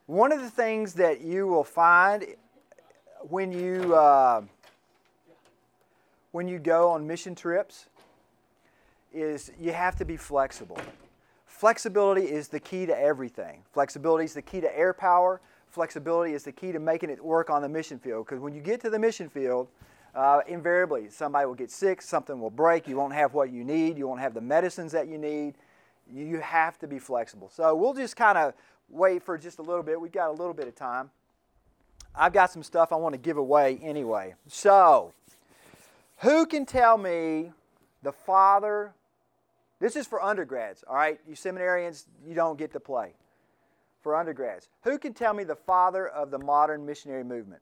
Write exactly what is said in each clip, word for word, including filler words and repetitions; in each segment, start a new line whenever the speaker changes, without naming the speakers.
One of the things that you will find when you uh, when you go on mission trips is you have to be flexible. Flexibility is the key to everything. Flexibility is the key to air power. Flexibility is the key to making it work on the mission field. Because when you get to the mission field, uh, invariably somebody will get sick, something will break, you won't have what you need, you won't have the medicines that you need. You have to be flexible. So we'll just kind of wait for just a little bit. We've got a little bit of time. I've got some stuff I want to give away anyway. So, who can tell me the father? This is for undergrads, all right? You seminarians, you don't get to play. For undergrads, who can tell me the father of the modern missionary movement?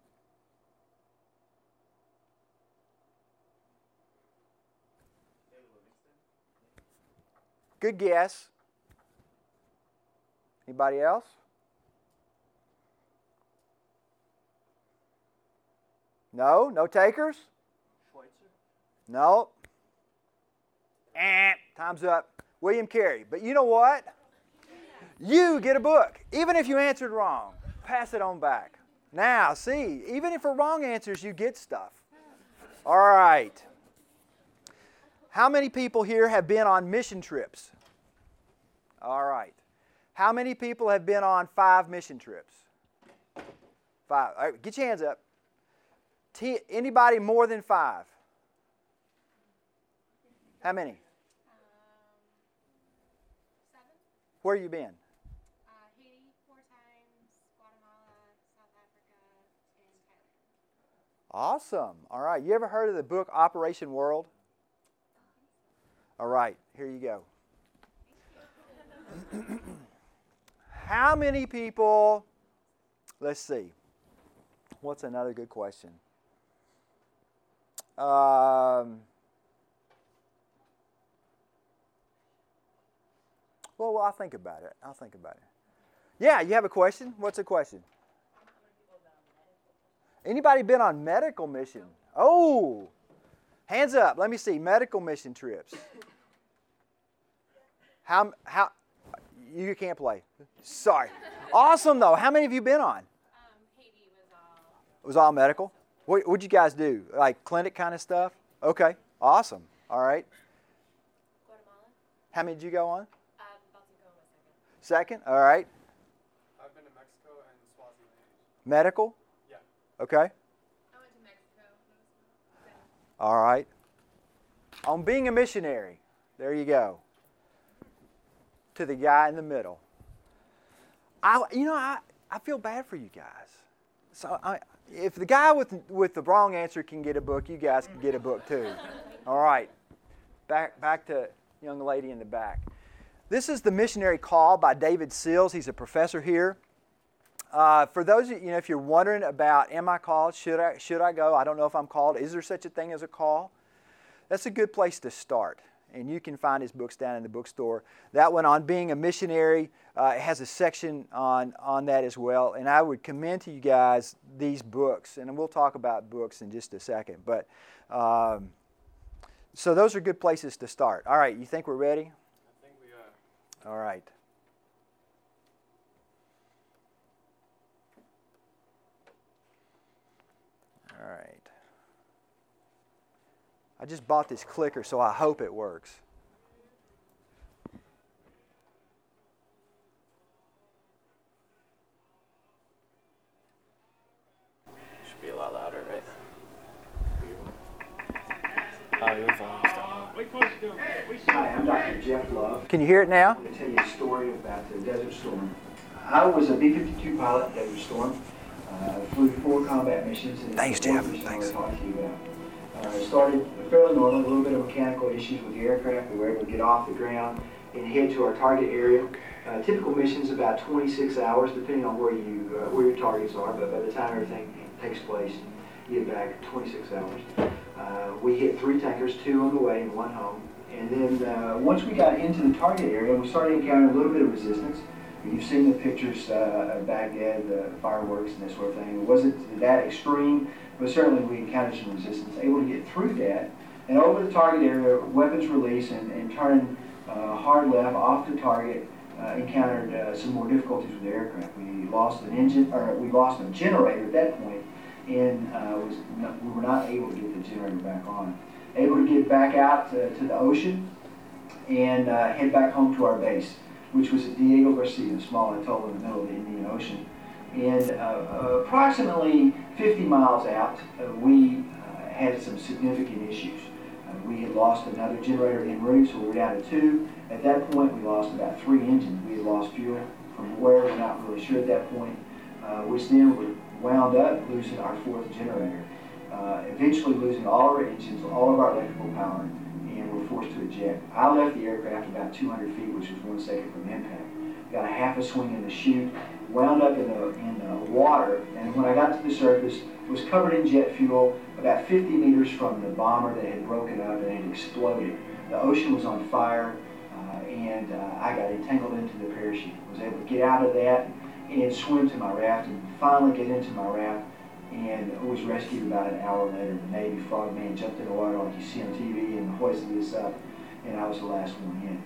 Good guess. Anybody else? No? No takers?
Schweitzer?
No. Eh, time's up. William Carey. But you know what? You get a book. Even if you answered wrong, pass it on back. Now, see, even if for wrong answers, you get stuff. All right. How many people here have been on mission trips? All right. How many people have been on five mission trips? Five. All right, get your hands up. T- anybody more than five? How many?
Um, seven.
Where you been?
Uh, Haiti four times, Guatemala, South Africa, and Thailand.
Awesome. All right. You ever heard of the book Operation World? All right. Here you go. How many people, let's see, what's another good question? Um, well, well, I'll think about it. I'll think about it. Yeah, you have a question? What's the question? Anybody been on medical mission? Oh, hands up. Let me see. Medical mission trips. How, how, you can't play. Sorry. Awesome, though. How many have you been on?
Um, Haiti was all...
It was all medical? What would you guys do? Like clinic kind of stuff? Okay. Awesome. All right.
Guatemala.
How many did you go on?
Uh, about to go on a second.
Second? All right.
I've been to Mexico and Swaziland.
Medical?
Yeah.
Okay.
I went to Mexico.
All right. On being a missionary. There you go. To the guy in the middle. I, you know, I, I feel bad for you guys. So I, if the guy with with the wrong answer can get a book, you guys can get a book too. All right. Back back to young lady in the back. This is The Missionary Call by David Seals. He's a professor here. Uh, for those of you, you know, if you're wondering about, am I called? Should I should I go? I don't know if I'm called. Is there such a thing as a call? That's a good place to start. And you can find his books down in the bookstore. That one on being a missionary uh, has a section on, on that as well. And I would commend to you guys these books. And we'll talk about books in just a second. But um, so those are good places to start. All right, you think we're ready?
I think we are.
All right. All right. I just bought this clicker, so I hope it works.
Should be a lot louder, right? Oh, your volume's down.
Hi, I'm Doctor Jeff Love.
Can you hear it now?
I'm going to tell you a story about the Desert Storm. I was a B fifty-two pilot at Desert Storm. Uh, flew four combat missions. And
Thanks,
the fourth
Jeff.
mission I
Thanks.
want to talk to you about. Uh, it started fairly normal, a little bit of mechanical issues with the aircraft. We were able to get off the ground and head to our target area. Uh, typical missions about twenty-six hours, depending on where you uh, where your targets are. But by the time everything takes place, you get back twenty-six hours. Uh, we hit three tankers, two on the way and one home. And then uh, once we got into the target area, we started encountering a little bit of resistance. You've seen the pictures uh, of Baghdad, the fireworks and this sort of thing. It wasn't that extreme, but certainly we encountered some resistance. Able to get through that, and over the target area, weapons release and, and turning uh, hard left off the target uh, encountered uh, some more difficulties with the aircraft. We lost an engine, or we lost a generator at that point, and uh, was not, we were not able to get the generator back on. Able to get back out to, to the ocean and uh, head back home to our base, which was at Diego Garcia, a small atoll in the middle of the Indian Ocean. And uh, approximately fifty miles out, uh, we uh, had some significant issues. Uh, we had lost another generator en route, so we were down to two. At that point, we lost about three engines. We had lost fuel from where, we're not really sure at that point, uh, which then we wound up losing our fourth generator. Uh, eventually losing all of our engines, all of our electrical power, and were forced to eject. I left the aircraft about two hundred feet, which was one second from impact. Got a half a swing in the chute, wound up in the, in the water, and when I got to the surface, was covered in jet fuel about fifty meters from the bomber that had broken up and had exploded. The ocean was on fire, uh, and uh, I got entangled into the parachute. Was able to get out of that and swim to my raft, and finally get into my raft, and was rescued about an hour later. The Navy frogman jumped in the water like you see on T V and hoisted us up, and I was the last one in.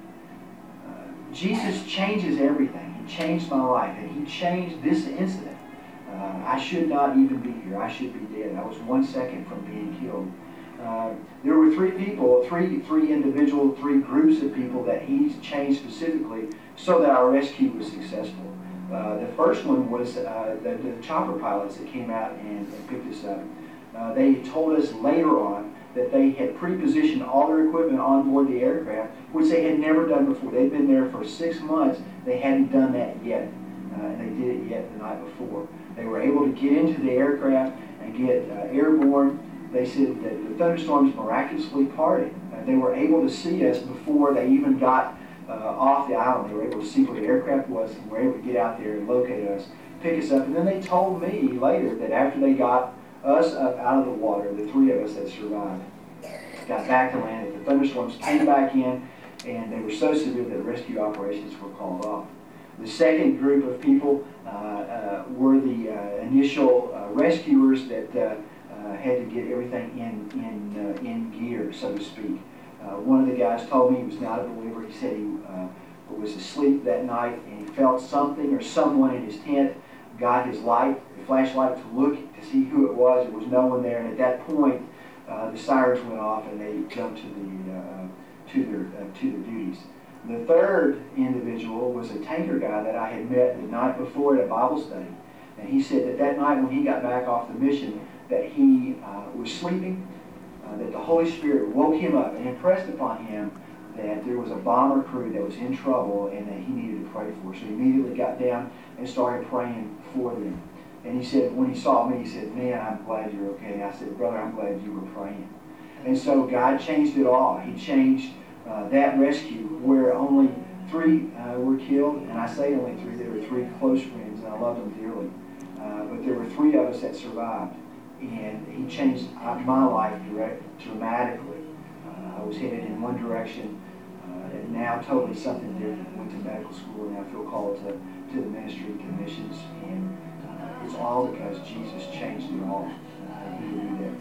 Uh, Jesus changes everything. He changed my life, and he changed this incident. Uh, I should not even be here. I should be dead. I was one second from being killed. Uh, there were three people, three three individual, three groups of people that he changed specifically so that our rescue was successful. Uh, the first one was uh, the, the chopper pilots that came out and, and picked us up. Uh, they told us later on that they had pre-positioned all their equipment on board the aircraft, which they had never done before. They'd been there for six months. They hadn't done that yet, uh, and they did it yet the night before. They were able to get into the aircraft and get uh, airborne. They said that the thunderstorms miraculously parted. Uh, they were able to see us before they even got Uh, off the island. They were able to see where the aircraft was and were able to get out there and locate us, pick us up. And then they told me later that after they got us up out of the water, the three of us that survived got back to land, that the thunderstorms came back in, and they were so severe that rescue operations were called off. The second group of people uh, uh, were the uh, initial uh, rescuers that uh, uh, had to get everything in, in, uh, in gear, so to speak. Uh, one of the guys told me he was not a believer. He said he uh, was asleep that night and he felt something or someone in his tent, got his light, the flashlight to look to see who it was. There was no one there, and at that point, uh, the sirens went off and they jumped to the uh, to their uh, to their duties. The third individual was a tanker guy that I had met the night before at a Bible study, and he said that that night when he got back off the mission, that he uh, was sleeping. Uh, that the Holy Spirit woke him up and impressed upon him that there was a bomber crew that was in trouble and that he needed to pray for. So he immediately got down and started praying for them. And he said, when he saw me, he said, "Man, I'm glad you're okay." I said, "Brother, I'm glad you were praying." And so God changed it all. He changed uh, that rescue where only three uh, were killed. And I say only three. There were three close friends, and I loved them dearly. Uh, but there were three of us that survived. And he changed my life direct, dramatically. Uh, I was headed in one direction, uh, and now totally something different. Went to medical school, and I feel called to, to the ministry, to missions, and uh, it's all because Jesus changed it all. Uh, he will do that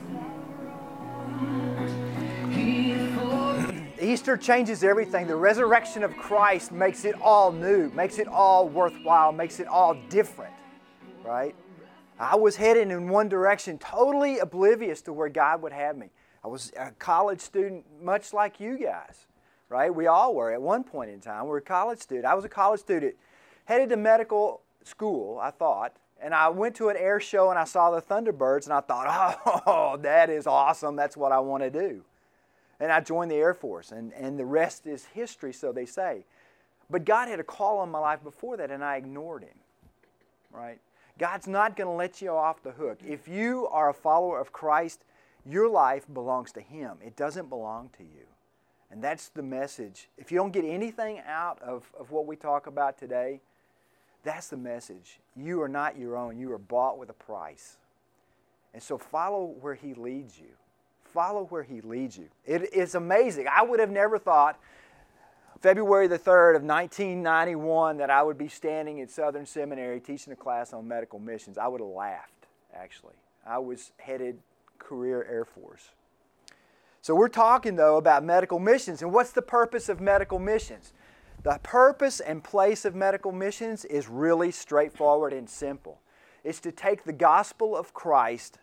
for me.
Easter changes everything. The resurrection of Christ makes it all new, makes it all worthwhile, makes it all different, right? I was heading in one direction, totally oblivious to where God would have me. I was a college student, much like you guys, right? We all were at one point in time. We were a college student. I was a college student, headed to medical school, I thought, and I went to an air show and I saw the Thunderbirds, and I thought, oh, that is awesome. That's what I want to do. And I joined the Air Force, and, and the rest is history, so they say. But God had a call on my life before that, and I ignored Him, right? God's not going to let you off the hook. If you are a follower of Christ, your life belongs to Him. It doesn't belong to you. And that's the message. If you don't get anything out of, of what we talk about today, that's the message. You are not your own. You are bought with a price. And so follow where He leads you. Follow where He leads you. It is amazing. I would have never thought February the third of nineteen ninety-one that I would be standing at Southern Seminary teaching a class on medical missions. I would have laughed, actually. I was headed career Air Force. So we're talking, though, about medical missions. And what's the purpose of medical missions? The purpose and place of medical missions is really straightforward and simple. It's to take the gospel of Christ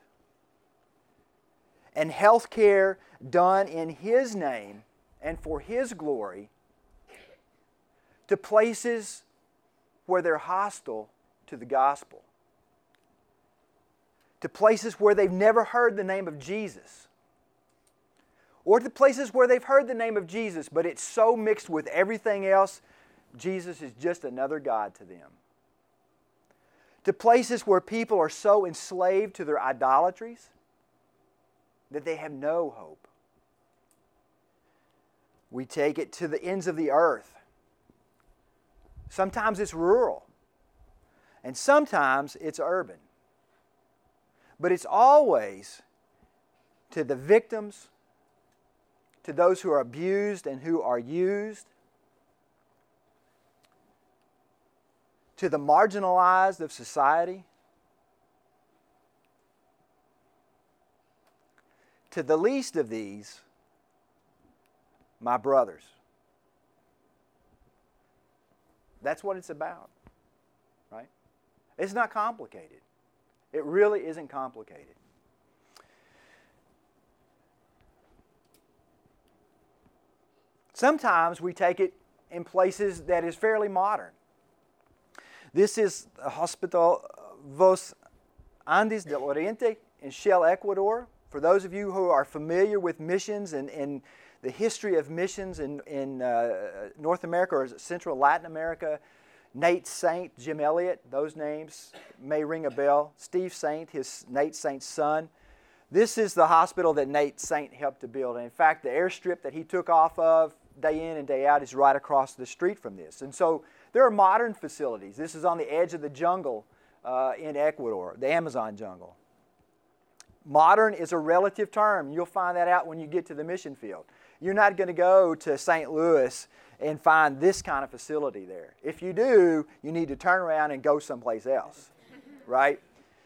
and health care done in His name and for His glory to places where they're hostile to the gospel, to places where they've never heard the name of Jesus, or to places where they've heard the name of Jesus, but it's so mixed with everything else, Jesus is just another god to them. To places where people are so enslaved to their idolatries that they have no hope. We take it to the ends of the earth. Sometimes it's rural, and sometimes it's urban. But it's always to the victims, to those who are abused and who are used, to the marginalized of society, to the least of these, my brothers. That's what it's about, right? It's not complicated. It really isn't complicated. Sometimes we take it in places that is fairly modern. This is the Hospital Los Andes del Oriente in Shell, Ecuador. For those of you who are familiar with missions and, and the history of missions in, in uh, North America or Central Latin America, Nate Saint, Jim Elliott, those names may ring a bell. Steve Saint, his Nate Saint's son. This is the hospital that Nate Saint helped to build. And in fact, the airstrip that he took off of day in and day out is right across the street from this. And so there are modern facilities. This is on the edge of the jungle uh, in Ecuador, the Amazon jungle. Modern is a relative term. You'll find that out when you get to the mission field. You're not going to go to Saint Louis and find this kind of facility there. If you do, you need to turn around and go someplace else, right?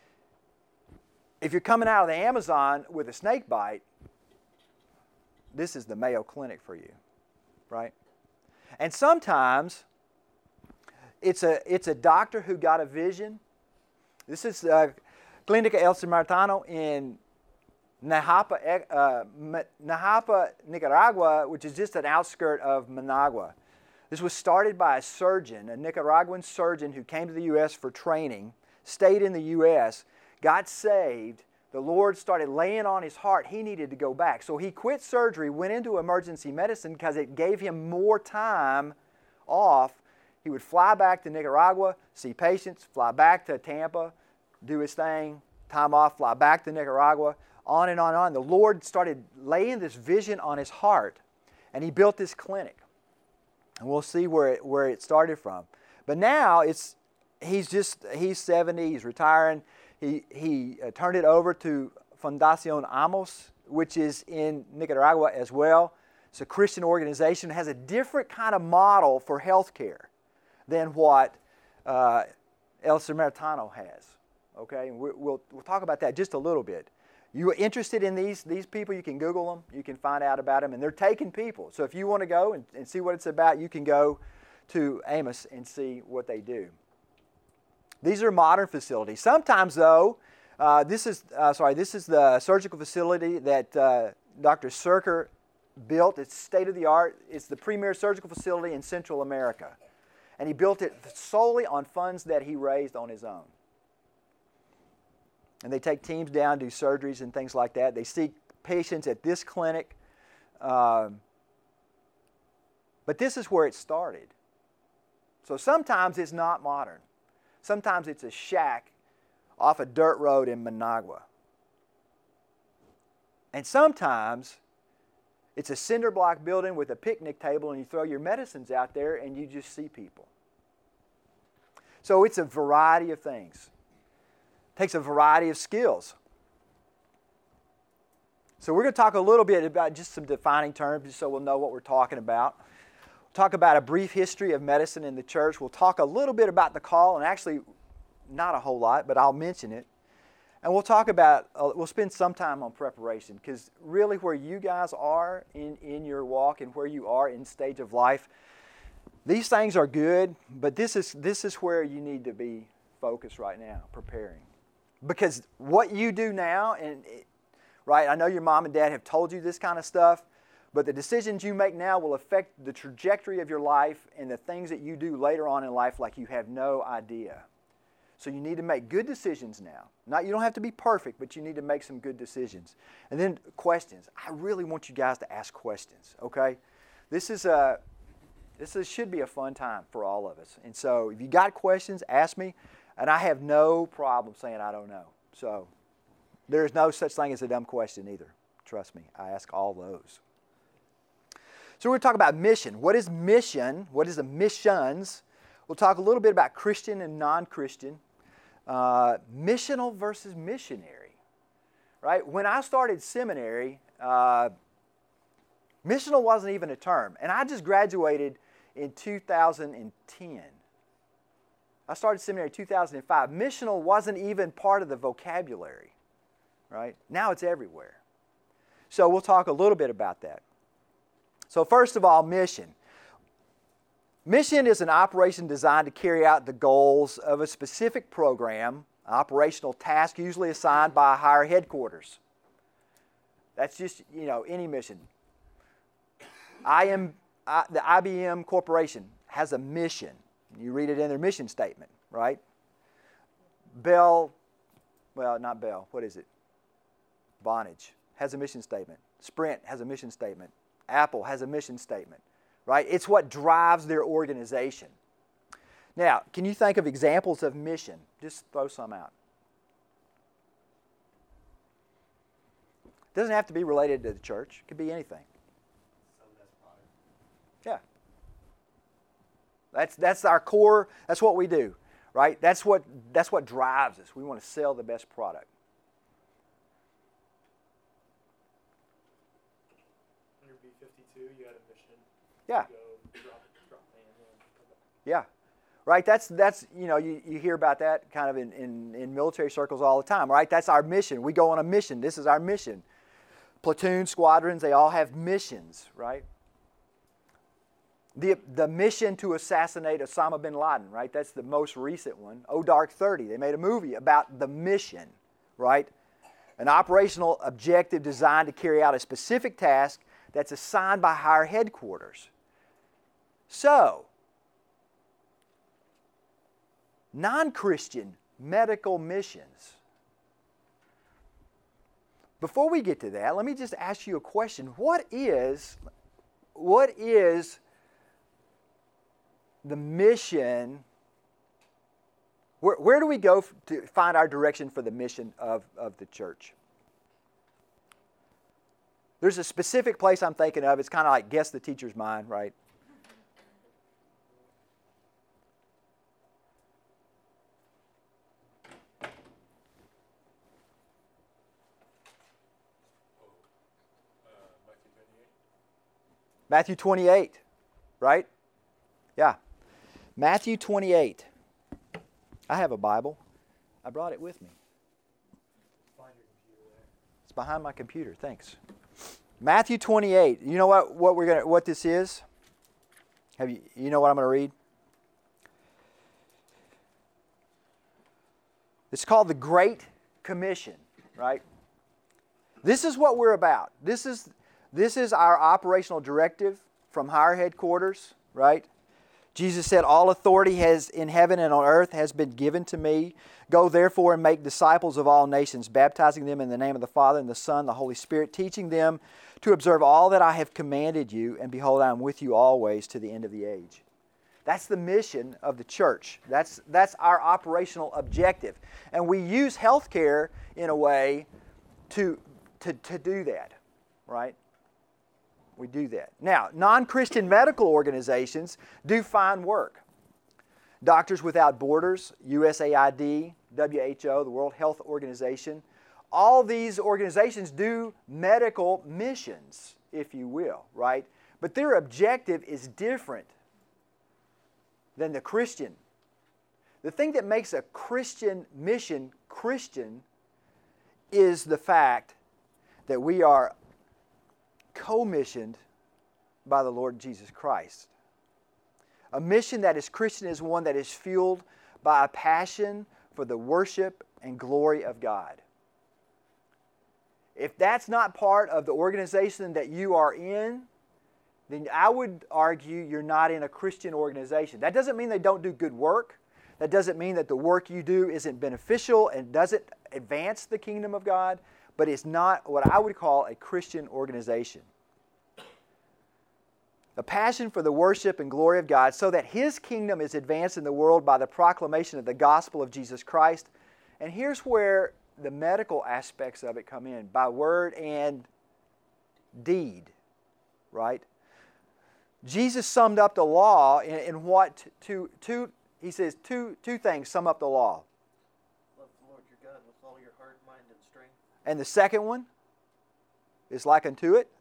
If you're coming out of the Amazon with a snake bite, this is the Mayo Clinic for you, right? And sometimes it's a, it's a doctor who got a vision. This is uh, Clínica El Samaritano in Najapa, uh, Najapa, Nicaragua, which is just an outskirt of Managua. This was started by a surgeon, a Nicaraguan surgeon who came to the U S for training, stayed in the U S, got saved. The Lord started laying on his heart he needed to go back. So he quit surgery, went into emergency medicine because it gave him more time off. He would fly back to Nicaragua, see patients, fly back to Tampa, do his thing, time off, fly back to Nicaragua, on and on and on. The Lord started laying this vision on his heart, and he built this clinic. And we'll see where it, where it started from. But now it's he's just he's seventy, he's retiring. He he uh, turned it over to Fundación Amos, which is in Nicaragua as well. It's a Christian organization. It has a different kind of model for health care than what uh, El Samaritano has. Okay, and we, we'll we'll talk about that just a little bit. You are interested in these these people, you can Google them, you can find out about them, and they're taking people. So if you want to go and, and see what it's about, you can go to Amos and see what they do. These are modern facilities. Sometimes, though, uh, this is uh, sorry, this is the surgical facility that uh, Doctor Serker built. It's state of the art. It's the premier surgical facility in Central America, and he built it solely on funds that he raised on his own. And they take teams down, do surgeries and things like that. They see patients at this clinic. Um, but this is where it started. So sometimes it's not modern. Sometimes it's a shack off a dirt road in Managua. And sometimes it's a cinder block building with a picnic table and you throw your medicines out there and you just see people. So it's a variety of things. Takes a variety of skills. So we're going to talk a little bit about just some defining terms just so we'll know what we're talking about. We'll talk about a brief history of medicine in the church. We'll talk a little bit about the call, and actually not a whole lot, but I'll mention it. And we'll talk about, uh, we'll spend some time on preparation, because really where you guys are in, in your walk and where you are in stage of life, These things are good, but this is this is where you need to be focused right now, preparing. Because what you do now, and it, right, I know your mom and dad have told you this kind of stuff, but the decisions you make now will affect the trajectory of your life and the things that you do later on in life like you have no idea. So you need to make good decisions now. Not, you don't have to be perfect, but you need to make some good decisions. And then questions. I really want you guys to ask questions, okay? This is a, this is, should be a fun time for all of us. And so if you got questions, ask me. And I have no problem saying I don't know. So there's no such thing as a dumb question either. Trust me, I ask all those. So we're going to talk about mission. What is mission? What is the missions? We'll talk a little bit about Christian and non-Christian. Uh, missional versus missionary, right? When I started seminary, uh, missional wasn't even a term. And I just graduated in two thousand ten. I started seminary in two thousand five. Missional wasn't even part of the vocabulary, right? Now it's everywhere. So we'll talk a little bit about that. So first of all, mission. Mission is an operation designed to carry out the goals of a specific program, an operational task usually assigned by a higher headquarters. That's just, you know, any mission. I am, I, the I B M Corporation has a mission. You read it in their mission statement, right? Bell, well, not Bell, what is it? Vonage has a mission statement. Sprint has a mission statement. Apple has a mission statement, right? It's what drives their organization. Now, can you think of examples of mission? Just throw some out. It doesn't have to be related to the church. It could be anything. Yeah. That's that's our core, that's what we do, right? That's what that's what drives us. We want to sell the best product.
Under B fifty-two, you had a mission.
Yeah.
Go drop, drop land.
Yeah. Right? That's that's you know, you, you hear about that kind of in, in, in military circles all the time, right? That's our mission. We go on a mission. This is our mission. Platoons, squadrons, they all have missions, right? The, the mission to assassinate Osama bin Laden, right? That's the most recent one. Oh Dark thirty. They made a movie about the mission, right? An operational objective designed to carry out a specific task that's assigned by higher headquarters. So, non-Christian medical missions. Before we get to that, let me just ask you a question. What is, what is the mission? Where, where do we go f- to find our direction for the mission of, of the church? There's a specific place I'm thinking of. It's kind of like guess the teacher's mind, right? Matthew twenty-eight, right? Yeah. Matthew twenty-eight. I have a Bible. I brought it with me. It's behind my computer. Thanks. Matthew twenty-eight. You know what, what we're gonna what this is? Have you you know what I'm going to read? It's called the Great Commission, right? This is what we're about. This is This is our operational directive from higher headquarters, right? Jesus said, all authority has in heaven and on earth has been given to me. Go therefore and make disciples of all nations, baptizing them in the name of the Father and the Son, and the Holy Spirit, teaching them to observe all that I have commanded you, and behold, I am with you always to the end of the age. That's the mission of the church. That's, that's our operational objective. And we use healthcare in a way to, to, to do that, right? We do that. Now, non-Christian medical organizations do fine work. Doctors Without Borders, U S A I D, W H O, the World Health Organization, all these organizations do medical missions, if you will, right? But their objective is different than the Christian. The thing that makes a Christian mission Christian is the fact that we are commissioned by the Lord Jesus Christ. A mission that is Christian is one that is fueled by a passion for the worship and glory of God. If that's not part of the organization that you are in, then I would argue you're not in a Christian organization. That doesn't mean they don't do good work. That doesn't mean that the work you do isn't beneficial and doesn't advance the kingdom of God, but it's not what I would call a Christian organization. A passion for the worship and glory of God so that His kingdom is advanced in the world by the proclamation of the gospel of Jesus Christ. And here's where the medical aspects of it come in, by word and deed, right? Jesus summed up the law in, in what two, two, he says two, two things sum up the law.
Love the Lord your God with all your heart, mind, and strength.
And the second one is like unto it.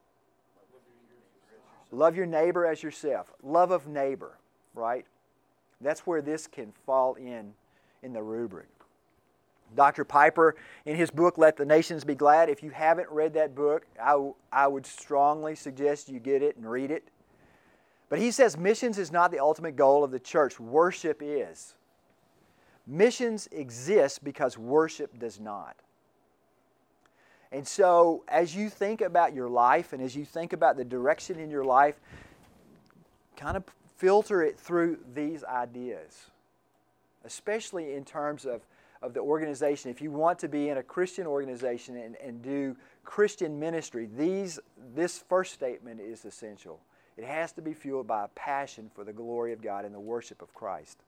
Love your neighbor as yourself. Love of neighbor, right? That's where this can fall in, in the rubric. Doctor Piper, in his book, Let the Nations Be Glad, if you haven't read that book, I, I would strongly suggest you get it and read it. But he says missions is not the ultimate goal of the church. Worship is. Missions exist because worship does not. And so, as you think about your life and as you think about the direction in your life, kind of filter it through these ideas, especially in terms of, of the organization. If you want to be in a Christian organization and, and do Christian ministry, these, this first statement is essential. It has to be fueled by a passion for the glory of God and the worship of Christ.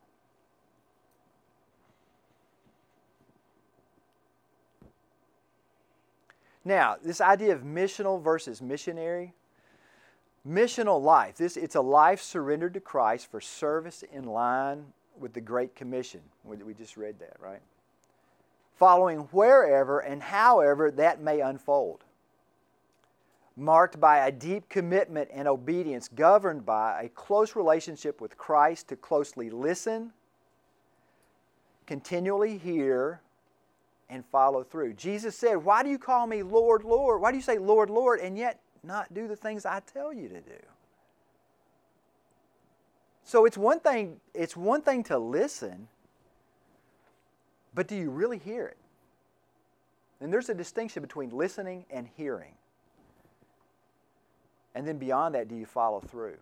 Now, this idea of missional versus missionary, missional life, this it's a life surrendered to Christ for service in line with the Great Commission. We, we just read that, right? Following wherever and however that may unfold. Marked by a deep commitment and obedience, governed by a close relationship with Christ to closely listen, continually hear, and follow through. Jesus said, why do you call me Lord, Lord? Why do you say Lord, Lord, and yet not do the things I tell you to do? So it's one thing, it's one thing to listen, but do you really hear it? And there's a distinction between listening and hearing. And then beyond that, do you follow through?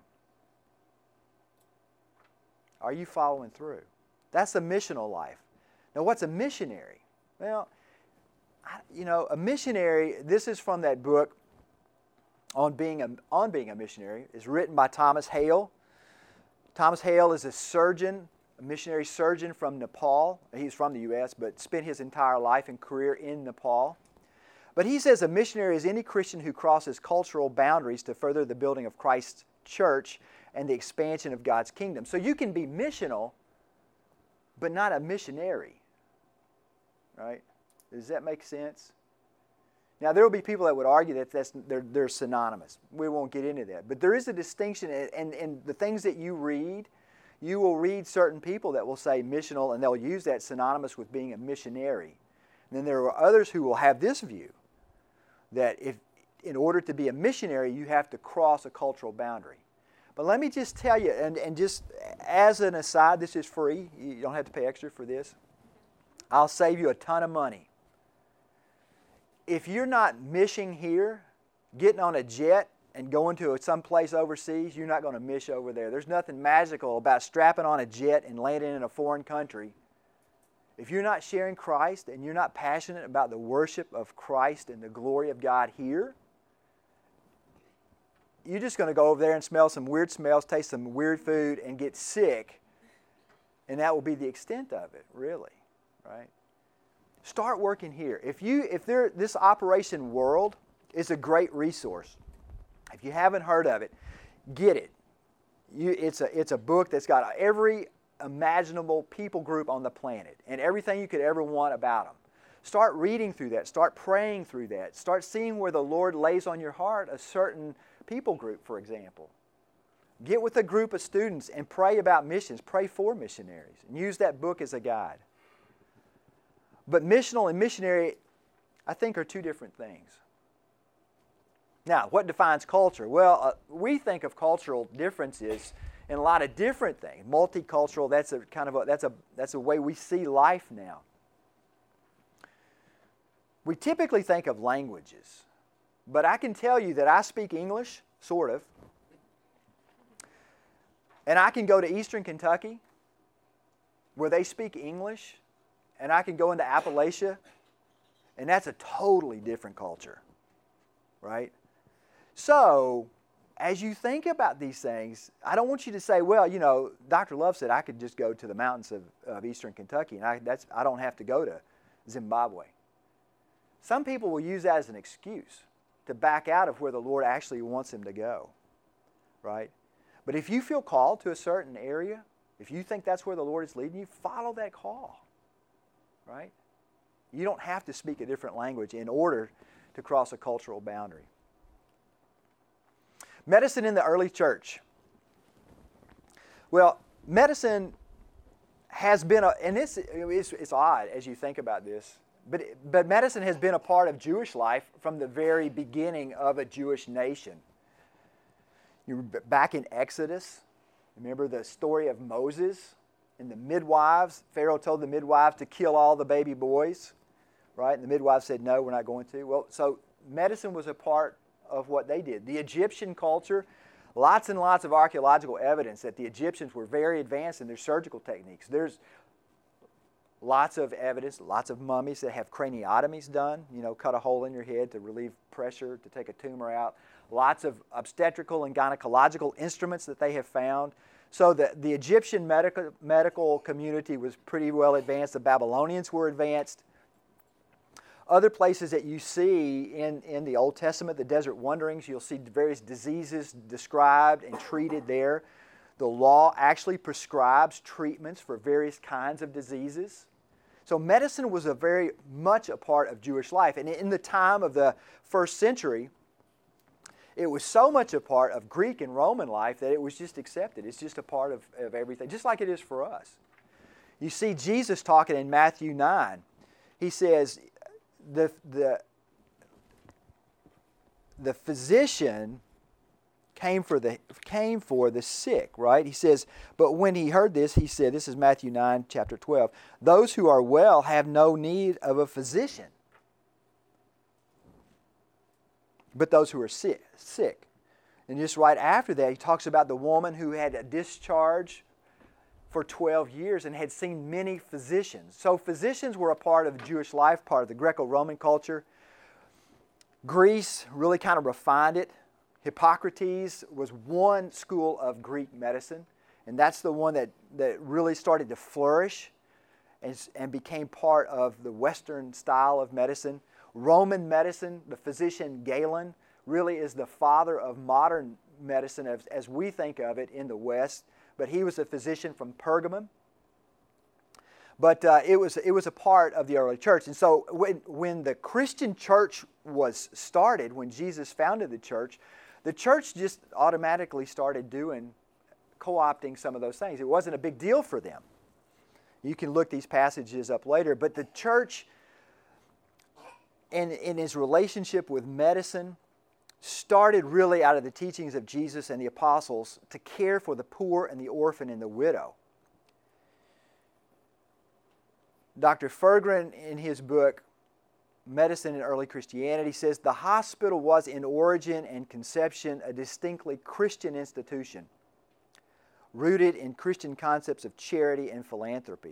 Are you following through? That's a missional life. Now, what's a missionary? Well, you know, a missionary, this is from that book on being a, on being a missionary. It's written by Thomas Hale. Thomas Hale is a surgeon, a missionary surgeon from Nepal. He's from the U S, but spent his entire life and career in Nepal. But he says a missionary is any Christian who crosses cultural boundaries to further the building of Christ's church and the expansion of God's kingdom. So you can be missional, but not a missionary. Right? Does that make sense? Now, there will be people that would argue that that's, they're, they're synonymous. We won't get into that. But there is a distinction, and, and the things that you read, you will read certain people that will say missional, and they'll use that synonymous with being a missionary. And then there are others who will have this view, that if in order to be a missionary, you have to cross a cultural boundary. But let me just tell you, and, and just as an aside, this is free. You don't have to pay extra for this. I'll save you a ton of money. If you're not mishing here, getting on a jet and going to some place overseas, you're not going to mish over there. There's nothing magical about strapping on a jet and landing in a foreign country. If you're not sharing Christ and you're not passionate about the worship of Christ and the glory of God here, you're just going to go over there and smell some weird smells, taste some weird food, and get sick. And that will be the extent of it, really. Right? Start working here. If you, if there, this Operation World is a great resource. If you haven't heard of it, get it. You, it's a, it's a book that's got every imaginable people group on the planet and everything you could ever want about them. Start reading through that. Start praying through that. Start seeing where the Lord lays on your heart a certain people group, for example. Get with a group of students and pray about missions. Pray for missionaries and use that book as a guide. But missional and missionary, I think, are two different things. Now, what defines culture? Well, uh, we think of cultural differences and a lot of different things. Multicultural, that's a kind of a, that's a that's a way we see life now. We typically think of languages, but I can tell you that I speak English, sort of, and I can go to Eastern Kentucky where they speak English, and I can go into Appalachia, and that's a totally different culture, right? So, as you think about these things, I don't want you to say, well, you know, Doctor Love said I could just go to the mountains of, of Eastern Kentucky, and I, that's, I don't have to go to Zimbabwe. Some people will use that as an excuse to back out of where the Lord actually wants them to go, right? But if you feel called to a certain area, if you think that's where the Lord is leading you, follow that call, right? You don't have to speak a different language in order to cross a cultural boundary. Medicine in the early church. Well, medicine has been, a, and it's, it's, it's odd as you think about this, but, but medicine has been a part of Jewish life from the very beginning of a Jewish nation. You're back in Exodus. Remember the story of Moses and the midwives? Pharaoh told the midwives to kill all the baby boys, right? And the midwives said, no, we're not going to. Well, so medicine was a part of what they did. The Egyptian culture, lots and lots of archaeological evidence that the Egyptians were very advanced in their surgical techniques. There's lots of evidence, lots of mummies that have craniotomies done, you know, cut a hole in your head to relieve pressure, to take a tumor out. Lots of obstetrical and gynecological instruments that they have found. So the, the Egyptian medical, medical community was pretty well advanced. The Babylonians were advanced. Other places that you see in, in the Old Testament, the desert wanderings, you'll see various diseases described and treated there. The law actually prescribes treatments for various kinds of diseases. So medicine was a very much a part of Jewish life. And in the time of the first century, it was so much a part of Greek and Roman life that it was just accepted. It's just a part of, of everything, just like it is for us. You see Jesus talking in Matthew nine. He says, the, the, the physician came for the came for the sick, right? He says, but when he heard this, he said, this is Matthew nine, chapter twelve, those who are well have no need of a physician, but those who are sick. sick. And just right after that, he talks about the woman who had a discharge for twelve years and had seen many physicians. So physicians were a part of Jewish life, part of the Greco-Roman culture. Greece really kind of refined it. Hippocrates was one school of Greek medicine, and that's the one that, that really started to flourish and, and became part of the Western style of medicine. Roman medicine, the physician Galen, really is the father of modern medicine as, as we think of it in the West, but he was a physician from Pergamum. But uh, it was it was a part of the early church. And so when, when the Christian church was started, when Jesus founded the church, the church just automatically started doing, co-opting some of those things. It wasn't a big deal for them. You can look these passages up later, but the church, in, in his relationship with medicine, started really out of the teachings of Jesus and the apostles to care for the poor and the orphan and the widow. Doctor Fergren, in his book, Medicine in Early Christianity, says the hospital was in origin and conception a distinctly Christian institution, rooted in Christian concepts of charity and philanthropy.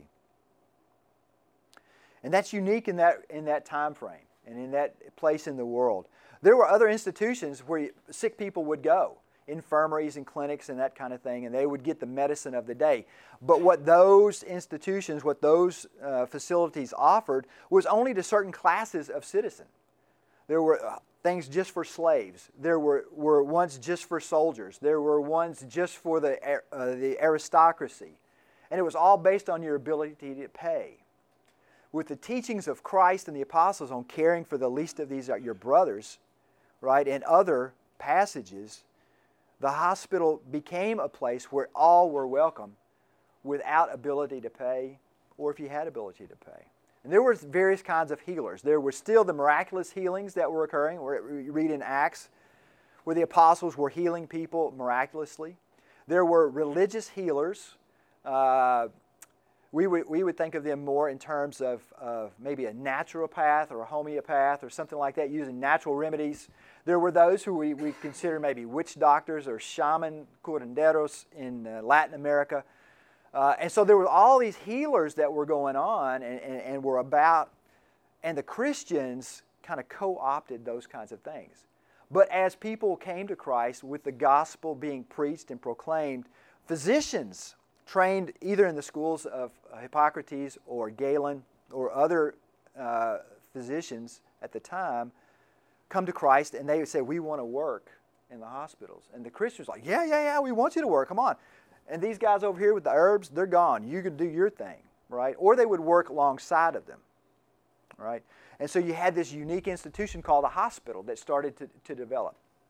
And that's unique in that, in that time frame and in that place in the world. There were other institutions where sick people would go, infirmaries and clinics and that kind of thing, and they would get the medicine of the day. But what those institutions, what those uh, facilities offered was only to certain classes of citizen. There were uh, things just for slaves. There were, were ones just for soldiers. There were ones just for the, uh, the aristocracy. And it was all based on your ability to pay. With the teachings of Christ and the apostles on caring for the least of these, your brothers, right, and other passages, the hospital became a place where all were welcome without ability to pay, or if you had ability to pay. And there were various kinds of healers. There were still the miraculous healings that were occurring. We read in Acts where the apostles were healing people miraculously. There were religious healers. Uh, we, would, we would think of them more in terms of, of maybe a naturopath or a homeopath or something like that, using natural remedies. There were those who we, we consider maybe witch doctors or shaman curanderos in uh, Latin America. Uh, and so there were all these healers that were going on and, and, and were about, and the Christians kind of co-opted those kinds of things. But as people came to Christ with the gospel being preached and proclaimed, physicians trained either in the schools of Hippocrates or Galen or other uh, physicians at the time come to Christ, and they would say, we want to work in the hospitals. And the Christians are like, yeah, yeah, yeah, we want you to work, come on. And these guys over here with the herbs, they're gone. You can do your thing, right? Or they would work alongside of them, right? And so you had this unique institution called a hospital that started to, to develop.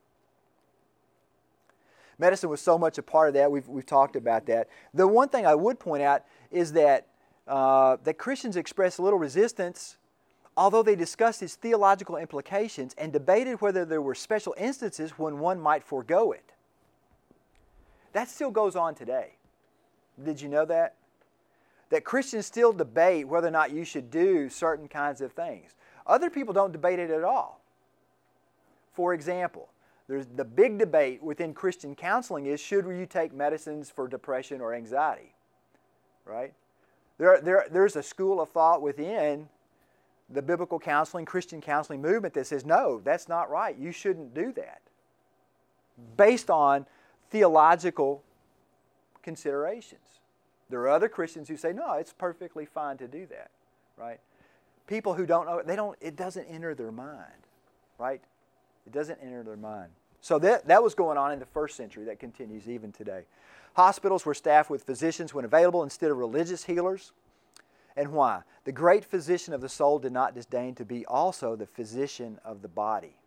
Medicine was so much a part of that. We've, we've talked about that. The one thing I would point out is that, uh, that Christians expressed little resistance, although they discussed its theological implications and debated whether there were special instances when one might forego it. That still goes on today. Did you know that? That Christians still debate whether or not you should do certain kinds of things. Other people don't debate it at all. For example, there's the big debate within Christian counseling is, should you take medicines for depression or anxiety? Right? There, there, there's a school of thought within the biblical counseling, Christian counseling movement that says, no, that's not right. You shouldn't do that. Based on theological considerations. There are other Christians who say, no, it's perfectly fine to do that, right? People who don't know, they don't, it doesn't enter their mind, right? It doesn't enter their mind. So that, that was going on in the first century. That continues even today. Hospitals were staffed with physicians when available instead of religious healers. And why? The great physician of the soul did not disdain to be also the physician of the body.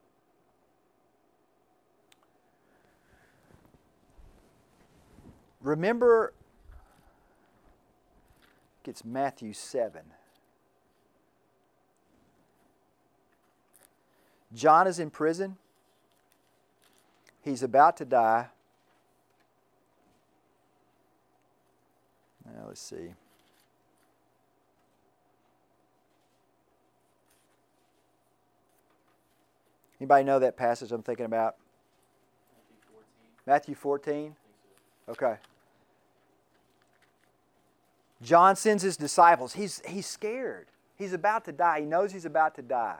Remember, it's Matthew seven. John is in prison. He's about to die. Now let's see. Anybody know that passage I'm thinking about? Matthew fourteen. Okay. John sends his disciples. He's, he's scared. He's about to die. He knows he's about to die.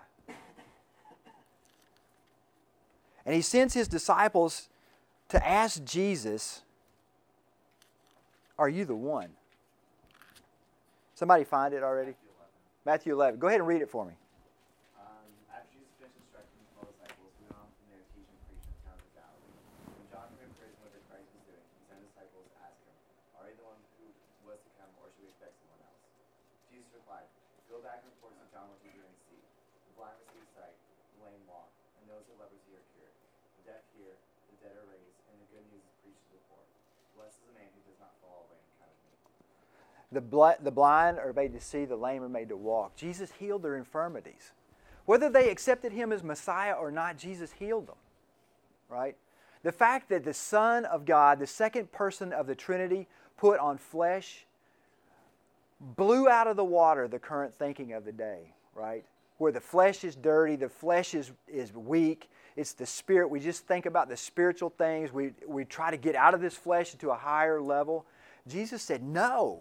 And he sends his disciples to ask Jesus, are you the one? Somebody find it already? Matthew eleven. Go ahead and read it for me.
Um, after Jesus finished instructing his twelve disciples, he went on from there to teach and preach in the town of Galilee. When John heard in prison what the Christ was doing, he sent his disciples to ask him, are you the one who was to come, or should we expect someone else? Jesus replied, go back and report to John what you do and see. The blind receive sight, the lame walk, and those with leprosy are cured. The deaf hear, the dead are raised, and the good news is preached to the poor. Blessed is the man who does not fall away in kind of me.
The, bl- the blind are made to see, the lame are made to walk. Jesus healed their infirmities. Whether they accepted him as Messiah or not, Jesus healed them. Right? The fact that the Son of God, the second person of the Trinity, put on flesh, blew out of the water the current thinking of the day. Right? Where the flesh is dirty, the flesh is, is weak. It's the spirit. We just think about the spiritual things. We, we try to get out of this flesh into a higher level. Jesus said, no.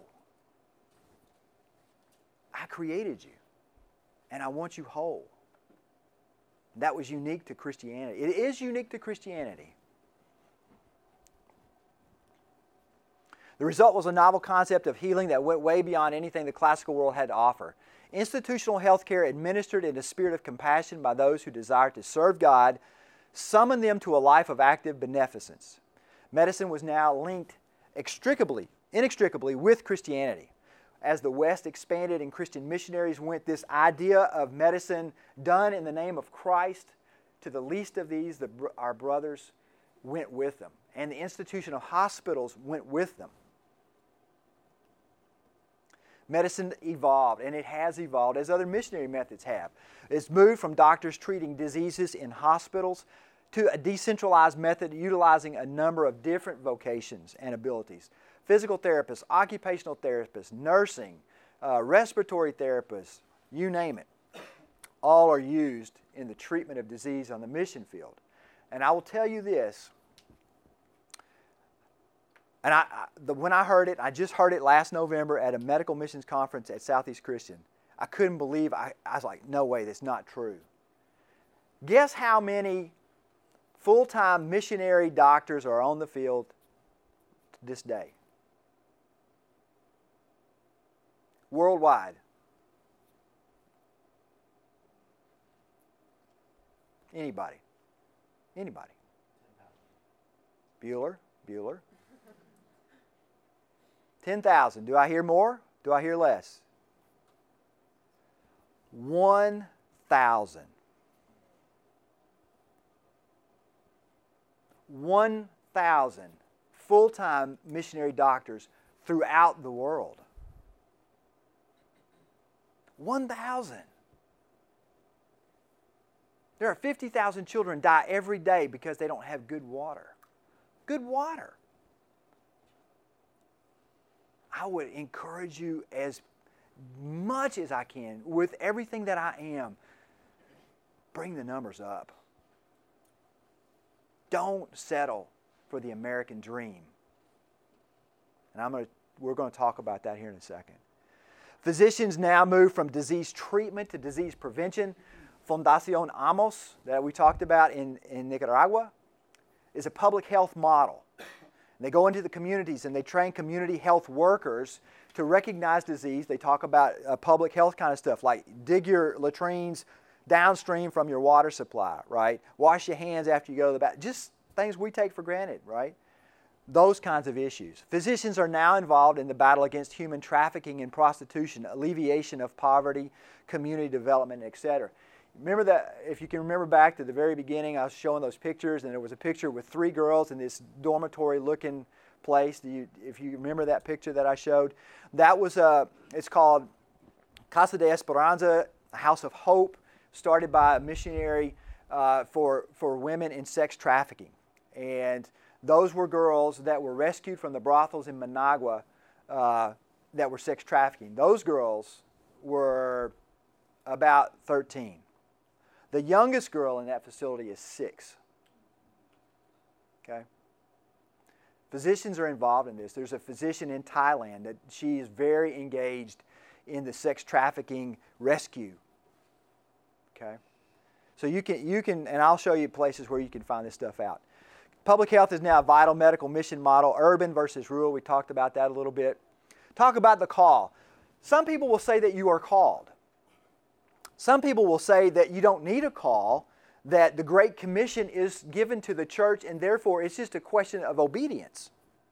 I created you, and I want you whole. That was unique to Christianity. It is unique to Christianity. The result was a novel concept of healing that went way beyond anything the classical world had to offer. Institutional health care administered in a spirit of compassion by those who desired to serve God summoned them to a life of active beneficence. Medicine was now linked extricably, inextricably with Christianity. As the West expanded and Christian missionaries went, this idea of medicine done in the name of Christ to the least of these, the, our brothers, went with them. And the institution of hospitals went with them. Medicine evolved, and it has evolved as other missionary methods have. It's moved from doctors treating diseases in hospitals to a decentralized method utilizing a number of different vocations and abilities. Physical therapists, occupational therapists, nursing, uh, respiratory therapists, you name it. All are used in the treatment of disease on the mission field. And I will tell you this, and I, I, the, when I heard it, I just heard it last November at a medical missions conference at Southeast Christian. I couldn't believe, I, I was like, no way, that's not true. Guess how many full-time missionary doctors are on the field to this day? Worldwide. Anybody? Anybody? Bueller? Bueller? ten thousand. Do I hear more? Do I hear less? one thousand. one thousand full-time missionary doctors throughout the world. one thousand. There are fifty thousand children die every day because they don't have good water. Good water. I would encourage you as much as I can, with everything that I am, bring the numbers up. Don't settle for the American dream. And I'm going to, we're going to talk about that here in a second. Physicians now move from disease treatment to disease prevention. Fundación Amos, that we talked about in, in Nicaragua, is a public health model. And they go into the communities and they train community health workers to recognize disease. They talk about uh, public health kind of stuff, like dig your latrines downstream from your water supply, right? Wash your hands after you go to the bathroom. Just things we take for granted, right? Those kinds of issues. Physicians are now involved in the battle against human trafficking and prostitution, alleviation of poverty, community development, et cetera. Remember that, if you can remember back to the very beginning, I was showing those pictures, and there was a picture with three girls in this dormitory-looking place. Do you, if you remember that picture that I showed, that was a, it's called Casa de Esperanza, House of Hope, started by a missionary uh, for, for women in sex trafficking. And those were girls that were rescued from the brothels in Managua uh, that were sex trafficking. Those girls were about thirteen. The youngest girl in that facility is six. Okay? Physicians are involved in this. There's a physician in Thailand that she is very engaged in the sex trafficking rescue. Okay? So you can, you can, and I'll show you places where you can find this stuff out. Public health is now a vital medical mission model. Urban versus rural, we talked about that a little bit. Talk about the call. Some people will say that you are called. Some people will say that you don't need a call, that the Great Commission is given to the church, and therefore it's just a question of obedience.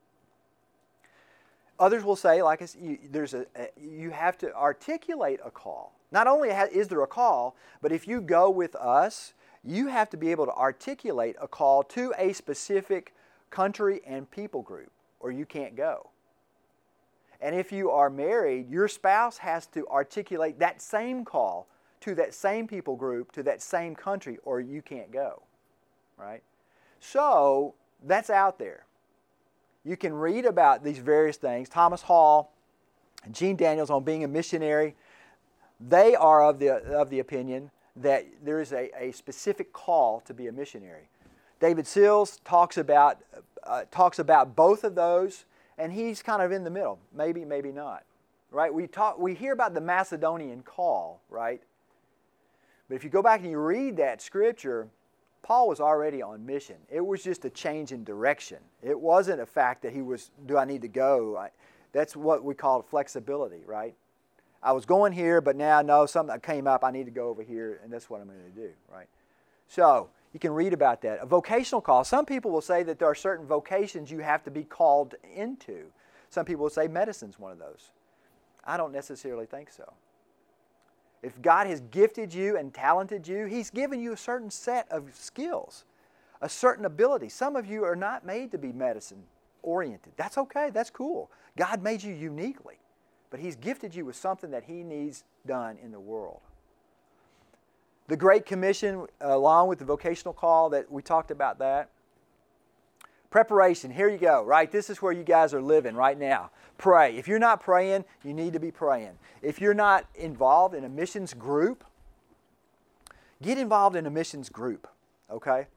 Others will say, like I said, you, there's a, a, you have to articulate a call. Not only is there a call, but if you go with us, you have to be able to articulate a call to a specific country and people group, or you can't go. And if you are married, your spouse has to articulate that same call to that same people group, to that same country, or you can't go, right? So that's out there. You can read about these various things. Thomas Hall and Gene Daniels on being a missionary, they are of the, of the opinion that there is a, a specific call to be a missionary. David Sills talks about, uh, talks about both of those, and he's kind of in the middle. Maybe, maybe not, right? We, talk, we hear about the Macedonian call, right? But if you go back and you read that scripture, Paul was already on mission. It was just a change in direction. It wasn't a fact that he was, do I need to go? I, that's what we call flexibility, right? I was going here, but now, no, something came up, I need to go over here, and that's what I'm going to do, right? So, you can read about that. A vocational call. Some people will say that there are certain vocations you have to be called into. Some people will say medicine's one of those. I don't necessarily think so. If God has gifted you and talented you, He's given you a certain set of skills, a certain ability. Some of you are not made to be medicine-oriented. That's okay. That's cool. God made you uniquely. But He's gifted you with something that He needs done in the world. The Great Commission, along with the vocational call, that we talked about that. Preparation, here you go, right? This is where you guys are living right now. Pray. If you're not praying, you need to be praying. If you're not involved in a missions group, get involved in a missions group, okay?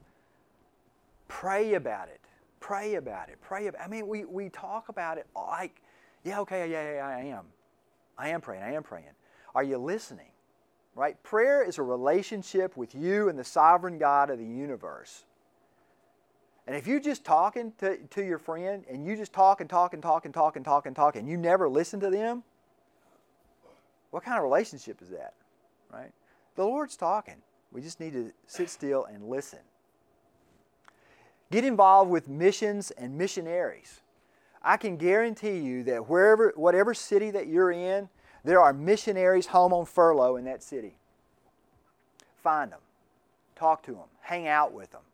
Pray about it. Pray about it. Pray about it. I mean, we, we talk about it like, yeah, okay, yeah, yeah, I am. I am praying. I am praying. Are you listening? Right? Prayer is a relationship with you and the sovereign God of the universe. And if you're just talking to, to your friend, and you just talk and talk and talk and talk and talk and talk, and you never listen to them, what kind of relationship is that? Right? The Lord's talking. We just need to sit still and listen. Get involved with missions and missionaries. I can guarantee you that wherever, whatever city that you're in, there are missionaries home on furlough in that city. Find them. Talk to them. Hang out with them.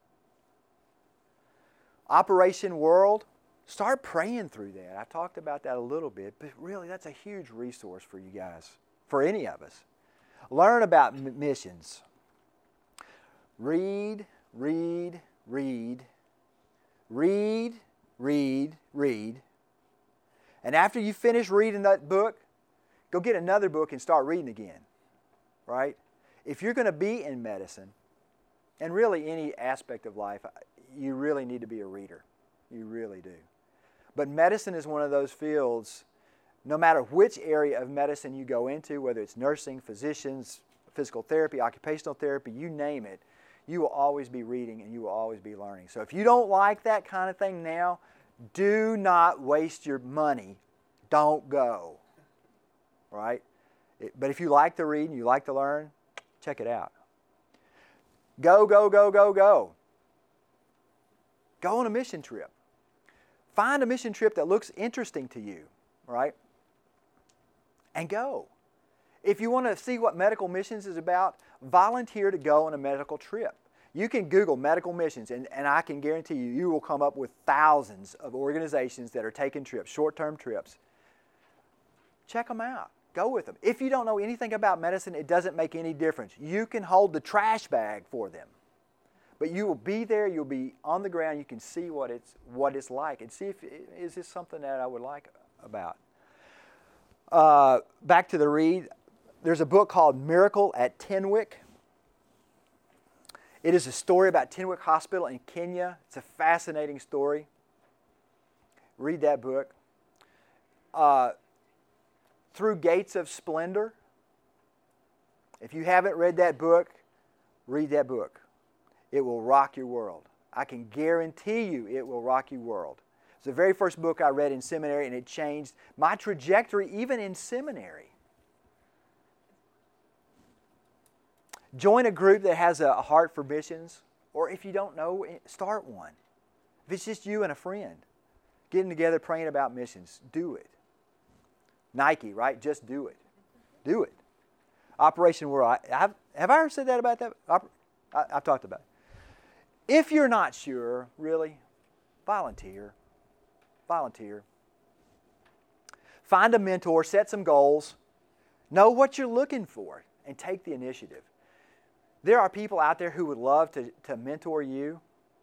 Operation World, start praying through that. I talked about that a little bit, but really that's a huge resource for you guys, for any of us. Learn about m- missions. Read, read, read, read, read, read. And after you finish reading that book, go get another book and start reading again, right? If you're going to be in medicine, and really any aspect of life, you really need to be a reader. You really do. But medicine is one of those fields, no matter which area of medicine you go into, whether it's nursing, physicians, physical therapy, occupational therapy, you name it, you will always be reading and you will always be learning. So if you don't like that kind of thing now, do not waste your money. Don't go. Right? It, but if you like to read and you like to learn, check it out. Go, go, go, go, go. Go on a mission trip. Find a mission trip that looks interesting to you, right? And go. If you want to see what medical missions is about, volunteer to go on a medical trip. You can Google medical missions, and, and I can guarantee you, you will come up with thousands of organizations that are taking trips, short-term trips. Check them out. Go with them. If you don't know anything about medicine, it doesn't make any difference. You can hold the trash bag for them. But you will be there, you'll be on the ground, you can see what it's what it's like and see if is this something that I would like about. Uh, back to the read, there's a book called Miracle at Tenwick. It is a story about Tenwick Hospital in Kenya. It's a fascinating story. Read that book. Uh, Through Gates of Splendor. If you haven't read that book, read that book. It will rock your world. I can guarantee you it will rock your world. It's the very first book I read in seminary, and it changed my trajectory even in seminary. Join a group that has a heart for missions, or if you don't know, start one. If it's just you and a friend, getting together praying about missions, do it. Nike, right? Just do it. Do it. Operation World. I, have, have I ever said that about that? I, I've talked about it. If you're not sure, really, volunteer. Volunteer. Find a mentor, set some goals, know what you're looking for, and take the initiative. There are people out there who would love to, to mentor you,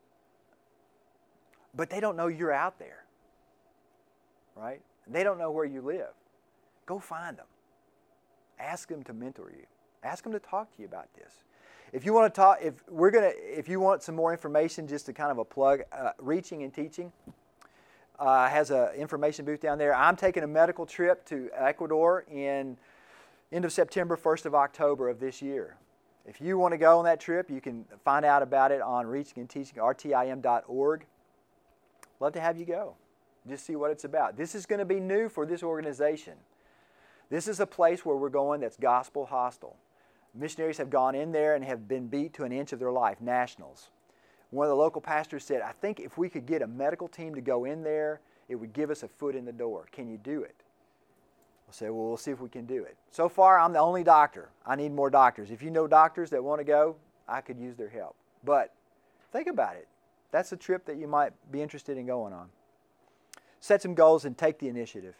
but they don't know you're out there, right? They don't know where you live. Go find them. Ask them to mentor you. Ask them to talk to you about this. If you want to talk, if we're gonna, if you want some more information, just to kind of a plug, uh, Reaching and Teaching uh, has an information booth down there. I'm taking a medical trip to Ecuador in end of September, first of October of this year. If you want to go on that trip, you can find out about it on Reaching and Teaching, R T I M dot org. Love to have you go. Just see what it's about. This is going to be new for this organization. This is a place where we're going that's gospel hostile. Missionaries have gone in there and have been beat to an inch of their life, nationals. One of the local pastors said, I think if we could get a medical team to go in there, it would give us a foot in the door. Can you do it? We'll say, well, we'll see if we can do it. So far, I'm the only doctor. I need more doctors. If you know doctors that want to go, I could use their help. But think about it. That's a trip that you might be interested in going on. Set some goals and take the initiative.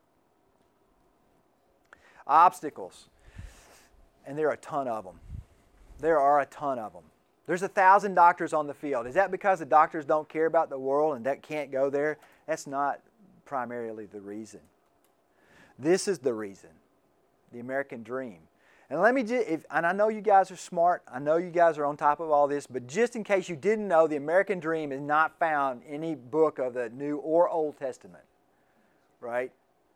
Obstacles. And there are a ton of them. There are a ton of them. There's a thousand doctors on the field. Is that because the doctors don't care about the world and that can't go there? That's not primarily the reason. This is the reason, the American dream. And let me just, if, and I know you guys are smart, I know you guys are on top of all this, but just in case you didn't know, the American dream is not found in any book of the New or Old Testament, right?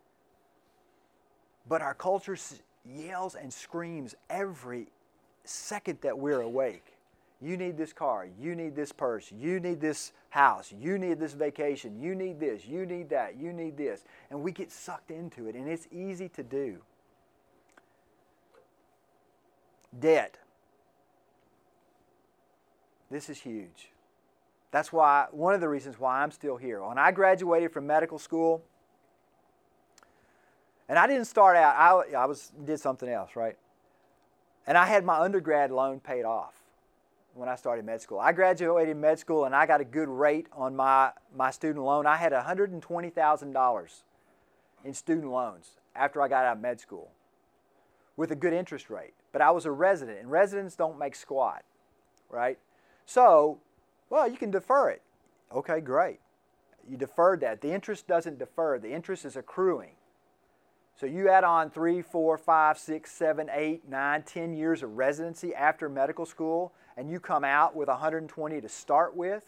But our culture yells and screams every second that we're awake. You need this car, you need this purse, you need this house, you need this vacation, you need this, you need that, you need this. And we get sucked into it, and it's easy to do. Debt. This is huge. That's why, one of the reasons why I'm still here. When I graduated from medical school, and I didn't start out, I, I was did something else, right? And I had my undergrad loan paid off when I started med school. I graduated med school and I got a good rate on my, my student loan. I had one hundred twenty thousand dollars in student loans after I got out of med school with a good interest rate. But I was a resident, and residents don't make squat, right? So, well, you can defer it. Okay, great. You deferred that. The interest doesn't defer. The interest is accruing. So you add on three, four, five, six, seven, eight, nine, ten years of residency after medical school, and you come out with one hundred twenty to start with.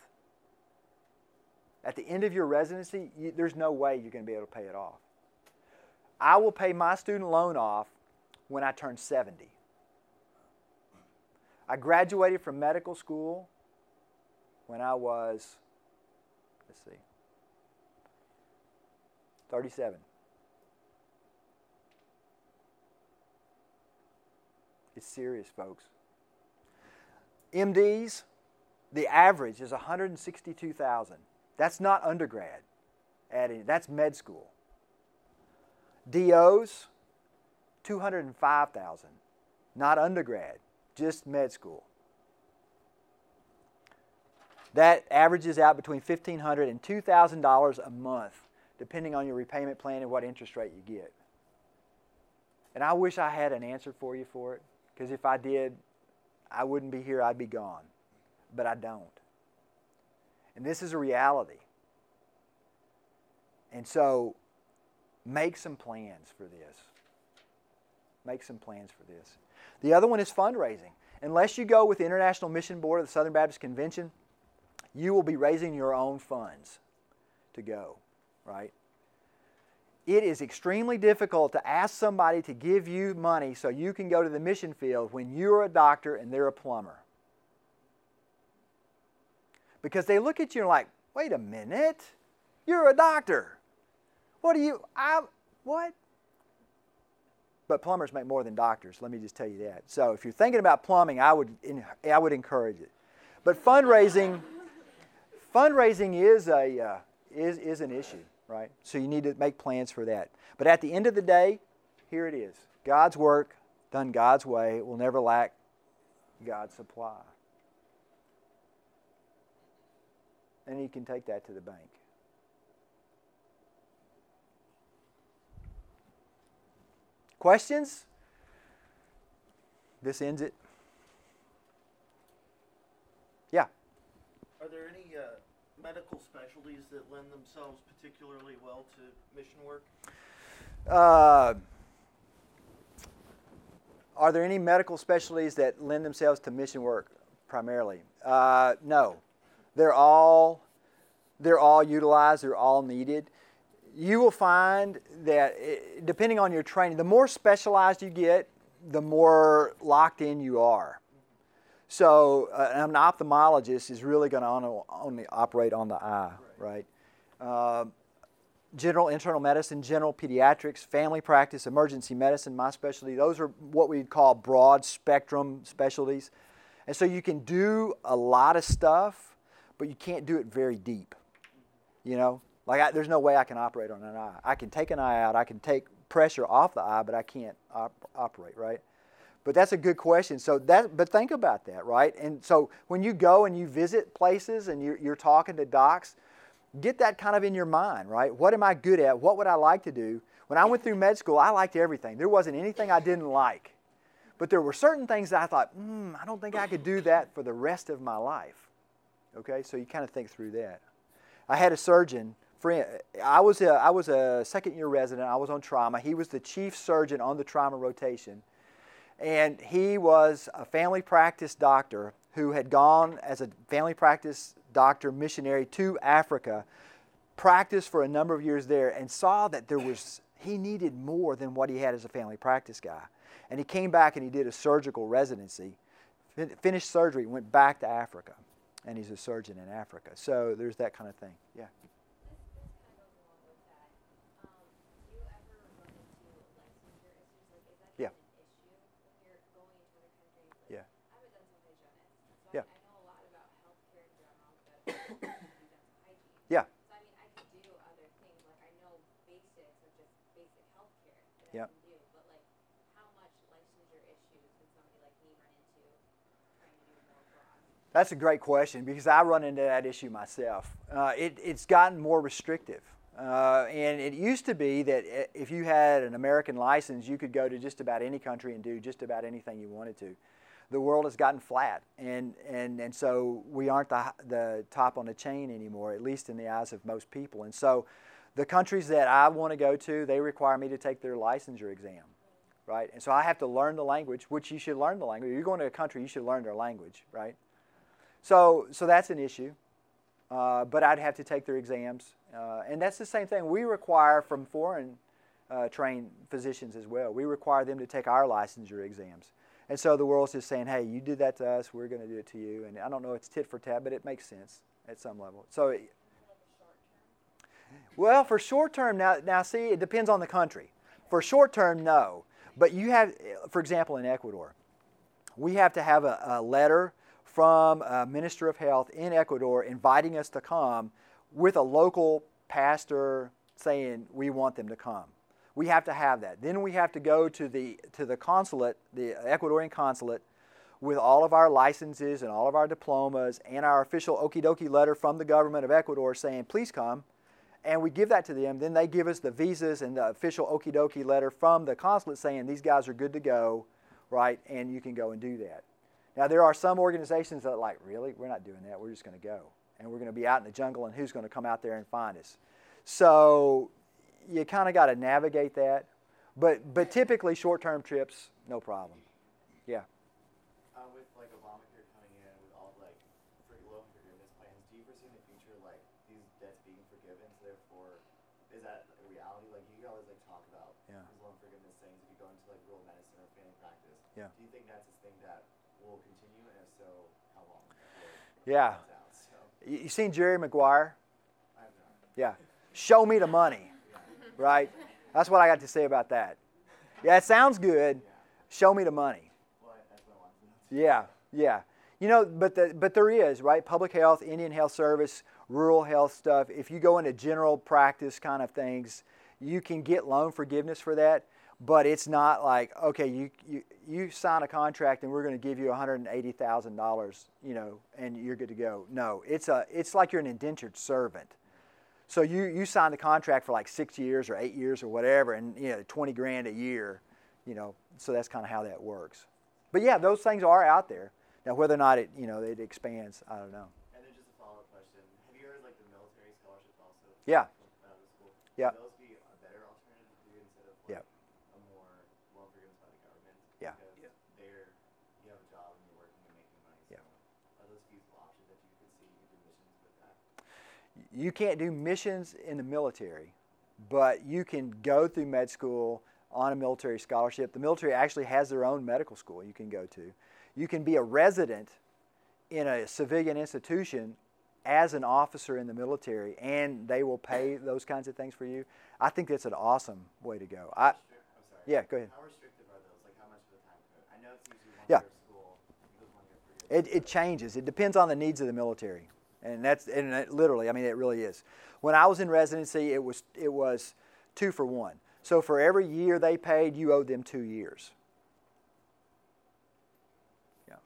At the end of your residency, you, there's no way you're going to be able to pay it off. I will pay my student loan off when I turn seventy. I graduated from medical school when I was, let's see, thirty-seven. It's serious, folks. M Ds, the average is one hundred sixty-two thousand. That's not undergrad. Adding, that's med school. D Os, two hundred five thousand. Not undergrad, just med school. That averages out between fifteen hundred dollars and two thousand dollars a month, depending on your repayment plan and what interest rate you get. And I wish I had an answer for you for it, because if I did, I wouldn't be here, I'd be gone. But I don't. And this is a reality. And so, make some plans for this. Make some plans for this. The other one is fundraising. Unless you go with the International Mission Board of the Southern Baptist Convention, you will be raising your own funds to go, right? It is extremely difficult to ask somebody to give you money so you can go to the mission field when you're a doctor and they're a plumber. Because they look at you and like, wait a minute, you're a doctor. What do you, I, what? But plumbers make more than doctors, let me just tell you that. So if you're thinking about plumbing, I would, I would encourage it. But fundraising, fundraising is, a, uh, is, is an issue. Right? So you need to make plans for that. But at the end of the day, here it is. God's work, done God's way, it will never lack God's supply. And you can take that to the bank. Questions? This ends it. Yeah.
Are there any uh, medical specialties that lend themselves particularly well to mission work?
Uh, are there any medical specialties that lend themselves to mission work primarily? Uh, no. They're all, they're all utilized. They're all needed. You will find that it, depending on your training, the more specialized you get, the more locked in you are. So uh, an ophthalmologist is really going to only operate on the eye, right? right? Uh, general internal medicine, general pediatrics, family practice, emergency medicine, my specialty, those are what we'd call broad spectrum specialties. And so you can do a lot of stuff, but you can't do it very deep, you know? Like I, there's no way I can operate on an eye. I can take an eye out, I can take pressure off the eye, but I can't op- operate, right? But that's a good question. So that, but think about that, right? And so when you go and you visit places and you're, you're talking to docs, get that kind of in your mind, right? What am I good at? What would I like to do? When I went through med school, I liked everything. There wasn't anything I didn't like. But there were certain things that I thought, hmm, I don't think I could do that for the rest of my life. Okay, so you kind of think through that. I had a surgeon friend. I was a, I was a second year resident. I was on trauma. He was the chief surgeon on the trauma rotation. And he was a family practice doctor who had gone as a family practice doctor missionary to Africa, practiced for a number of years there, and saw that there was, he needed more than what he had as a family practice guy. And he came back and he did a surgical residency, fin- finished surgery, went back to Africa, and he's a surgeon in Africa. So there's that kind of thing. Yeah. Yeah. Yeah. Yeah. Yeah.
So I mean, I could do other things. Like I know basics of just basic healthcare that
Yep.
I can do, but like, how much licensure issues can somebody like me run into trying to do more broad?
That's a great question because I run into that issue myself. Uh, it, it's gotten more restrictive. Uh, and it used to be that if you had an American license, you could go to just about any country and do just about anything you wanted to. The world has gotten flat, and, and, and so we aren't the, the top on the chain anymore, at least in the eyes of most people. And so the countries that I want to go to, they require me to take their licensure exam, right? And so I have to learn the language, which you should learn the language. If you're going to a country, you should learn their language, right? So, so that's an issue, uh, but I'd have to take their exams. Uh, and that's the same thing we require from foreign uh, trained physicians as well. We require them to take our licensure exams. And so the world's just saying, hey, you did that to us, we're going to do it to you. And I don't know, it's tit for tat, but it makes sense at some level. So, well, for short term, now, now see, it depends on the country. For short term, no. But you have, for example, in Ecuador, we have to have a, a letter from a minister of health in Ecuador inviting us to come with a local pastor saying we want them to come. We have to have that. Then we have to go to the to the consulate, the Ecuadorian consulate, with all of our licenses and all of our diplomas and our official okie dokie letter from the government of Ecuador saying, please come. And we give that to them. Then they give us the visas and the official okie dokie letter from the consulate saying these guys are good to go, right? And you can go and do that. Now, there are some organizations that are like, really? We're not doing that. We're just going to go. And we're going to be out in the jungle, and who's going to come out there and find us? So you kind of got to navigate that. But but typically, short-term trips, no problem. Yeah.
Uh, with like Obamacare coming in with all like free loan forgiveness plans, do you foresee in the future like these debts being forgiven? So therefore, is that a reality? Like you always like talk about
Yeah.
these loan forgiveness things if you go into like rural medicine or family practice.
Yeah.
Do you think that's a thing that will continue, and if so, how long? before it
Yeah.
runs out? So,
You, you seen Jerry Maguire?
I have not.
Yeah. Show me the money, right? That's what I got to say about that. Yeah, it sounds good. Show me the money.
Well, that's what I want to know.
Yeah, yeah. You know, but the, but there is, right? Public health, Indian Health Service, rural health stuff. If you go into general practice kind of things, you can get loan forgiveness for that. But it's not like, okay, you you, you sign a contract and we're going to give you one hundred eighty thousand dollars, you know, and you're good to go. No, it's a it's like you're an indentured servant. So you, you sign the contract for like six years or eight years or whatever, and you know, twenty grand a year, you know. So that's kind of how that works. But yeah, those things are out there. Now whether or not it you know it expands, I don't know.
And then just a follow-up question: have you heard like the military scholarships also?
Yeah.
Out of the school?
Yeah.
Would those be a better alternative to do instead of like
Yeah.
a more loan forgiveness by the government?
Yeah.
Because there, you have a job and you're working and making money. So
Yeah.
are those feasible options that you could see you could do missions with that?
You can't do missions in the military, but you can go through med school on a military scholarship. The military actually has their own medical school you can go to. You can be a resident in a civilian institution as an officer in the military, and they will pay those kinds of things for you. I think that's an awesome way to go. I,
I'm sorry.
yeah, go ahead.
How restrictive are those? Like how much of the time commitment? I know it's usually one
Yeah.
year of school, it goes one year of forgiveness.
It, it changes. It depends on the needs of the military, and that's and it literally. I mean, it really is. When I was in residency, it was it was two for one. So for every year they paid, you owed them two years. Yeah.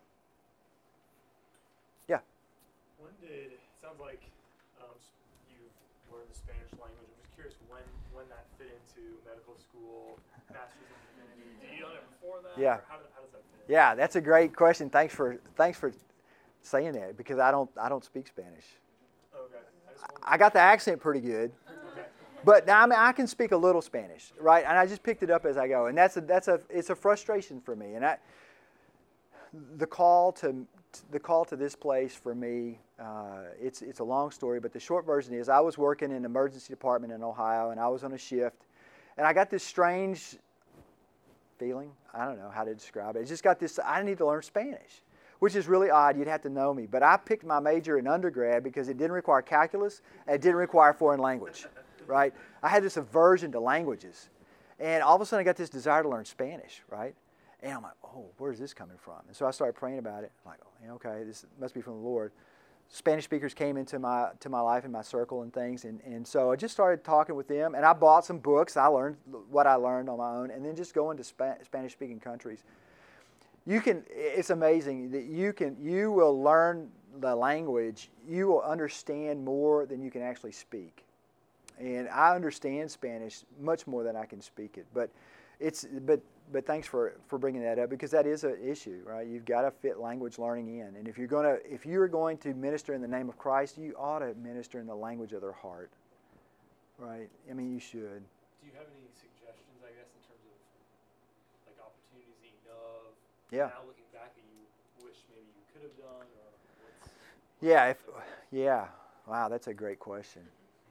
Yeah.
When did, it sounds like um, s- you've learned the Spanish language. I'm just curious when when that fit into medical school, master's in divinity. Did you know that before that?
Yeah.
Or how, did, how does that fit?
Yeah, that's a great question. Thanks for thanks for saying that because I don't I don't speak Spanish.
Okay. I, just wanted
I got the accent pretty good.
okay.
But now I mean I can speak a little Spanish, right? And I just picked it up as I go, and that's a that's a it's a frustration for me. And I, the call to the call to this place for me, uh, it's it's a long story, but the short version is I was working in the emergency department in Ohio, and I was on a shift, and I got this strange feeling. I don't know how to describe it. It just got this. I need to learn Spanish, which is really odd. You'd have to know me, but I picked my major in undergrad because it didn't require calculus and it didn't require foreign language. Right? I had this aversion to languages. And all of a sudden I got this desire to learn Spanish, right? And I'm like, oh, where's this coming from? And so I started praying about it. I'm like, oh, okay, this must be from the Lord. Spanish speakers came into my to my life and my circle and things. And, and so I just started talking with them. And I bought some books. I learned what I learned on my own. And then just going to Spa- Spanish-speaking countries. You can, it's amazing that you can, you will learn the language. You will understand more than you can actually speak. And I understand Spanish much more than I can speak it, but it's but but thanks for, for bringing that up because that is an issue, right? You've got to fit language learning in, and if you're going to if you're going to minister in the name of Christ, you ought to minister in the language of their heart, right? I mean, you should.
Do you have any suggestions, I guess, in terms of like opportunities that you know of?
Yeah.
Now looking back, that you wish maybe you could have done, or what's?
Yeah. If yeah. Wow, that's a great question.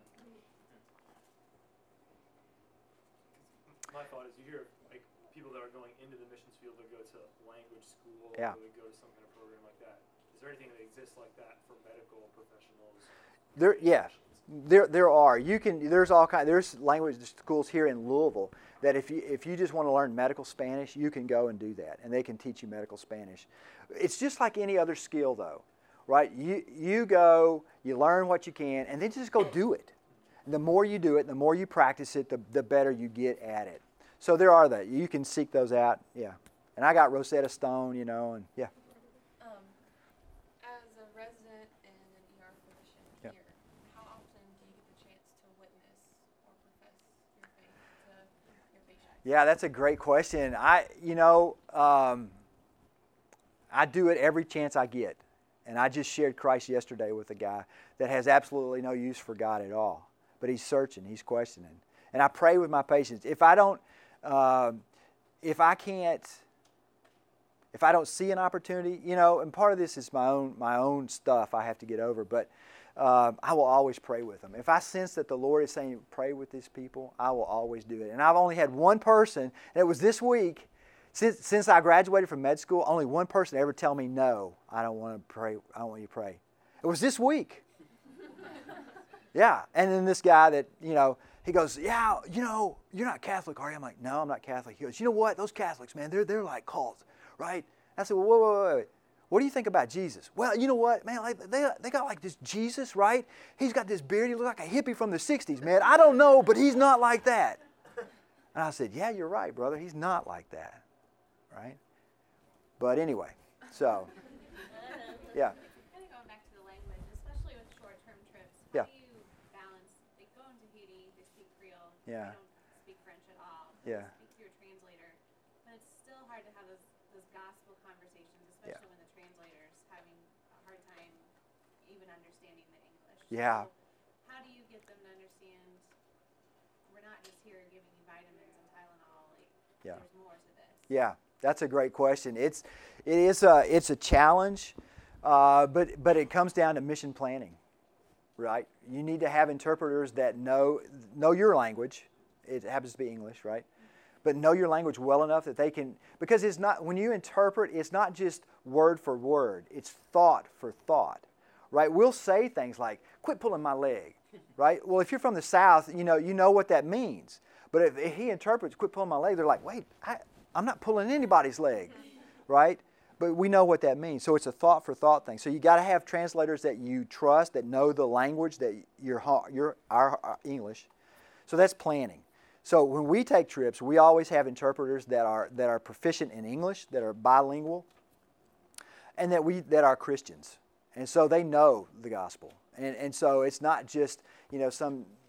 My thought is you hear like people that are going into the missions field that go to language school,
Yeah.
or they go to some kind of program like that. Is there anything that exists like that for medical professionals?
There, yeah, there there are. You can. There's all kind. There's language schools here in Louisville that if you if you just want to learn medical Spanish, you can go and do that, and they can teach you medical Spanish. It's just like any other skill, though, right? You you go, you learn what you can, and then just go do it. The more you do it, the more you practice it, the, the better you get at it. So there are that. You can seek those out, yeah. And I got Rosetta Stone, you know, and yeah.
Um, as a resident and an E R physician
Yeah.
here, how often do you get the chance to witness or profess your faith to your patients?
Yeah, that's a great question. I, you know, um, I do it every chance I get. And I just shared Christ yesterday with a guy that has absolutely no use for God at all. But he's searching, he's questioning. And I pray with my patients. If I don't, uh, if I can't, if I don't see an opportunity, you know, and part of this is my own my own stuff I have to get over, but uh, I will always pray with them. If I sense that the Lord is saying pray with these people, I will always do it. And I've only had one person, and it was this week, since since I graduated from med school, only one person ever tell me no, I don't want to pray, I don't want you to pray. It was this week. Yeah, and then this guy that, you know, he goes, yeah, you know, you're not Catholic, are you? I'm like, no, I'm not Catholic. He goes, you know what? Those Catholics, man, they're they're like cults, right? I said, well, wait, wait, wait, wait. What do you think about Jesus? Well, you know what, man, like, they they got like this Jesus, right? He's got this beard. He looks like a hippie from the sixties, man. I don't know, but he's not like that. And I said, yeah, you're right, brother. He's not like that, right? But anyway, so, yeah.
Kind of going back to the language, especially with short-term trips.
Yeah.
How do you balance, like going to Haiti, they speak Creole,
Yeah.
they don't speak French at all.
Yeah.
They speak through a translator. But it's still hard to have those, those gospel conversations, especially
Yeah.
when the translator's having a hard time even understanding the English.
Yeah.
So how do you get them to understand we're not just here giving you vitamins and Tylenol, like
Yeah.
there's more to this.
Yeah, that's a great question. It's it is a it's a challenge, uh, but but it comes down to mission planning, right? You need to have interpreters that know know your language. It happens to be English, right? But know your language well enough that they can, because it's not, when you interpret, it's not just word for word. It's thought for thought, right? We'll say things like, "Quit pulling my leg," right? Well, if you're from the South, you know you know what that means. But if, if he interprets, "Quit pulling my leg," they're like, "Wait, I, I'm not pulling anybody's leg," right? But we know what that means. So it's a thought for thought thing. So you got to have translators that you trust, that know the language, that your your our, our English. So that's planning. So when we take trips, we always have interpreters that are that are proficient in English, that are bilingual, and that we that are Christians. And so they know the gospel. And and so it's not just, you know, some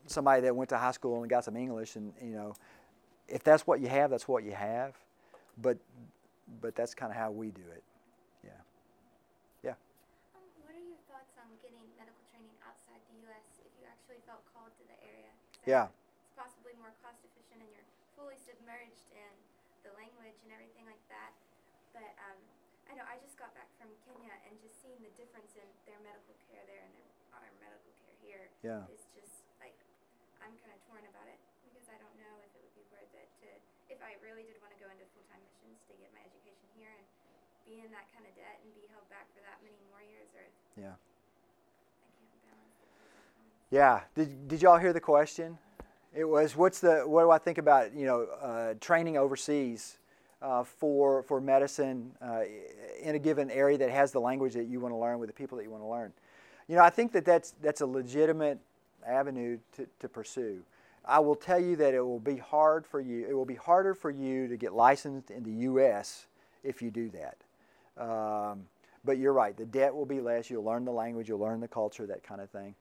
somebody that went to high school and got some English, and you know, if that's what you have, that's what you have. But but that's kind of how we do it. Yeah. Yeah.
Um, what are your thoughts on getting medical training outside the U S if you actually felt called to the area?
Yeah.
It's possibly more cost efficient and you're fully submerged in the language and everything like that. But um, I know I just got back from Kenya and just seeing the difference in their medical care there and their, our medical care here
Yeah.
is just like, I'm kind of torn about it because I don't know if it would be worth it to, if I really did want to go into full-time missions to get my education here and be in that kind of debt and be held back for that many more years, or
Yeah.
I can't balance the pros and cons.
Yeah. Did Did y'all hear the question? It was, what's the what do I think about you know uh, training overseas uh, for for medicine uh, in a given area that has the language that you want to learn with the people that you want to learn. You know, I think that that's that's a legitimate avenue to, to pursue. I will tell you that it will be hard for you. It will be harder for you to get licensed in the U S if you do that. Um, but you're right. The debt will be less. You'll learn the language. You'll learn the culture. That kind of thing.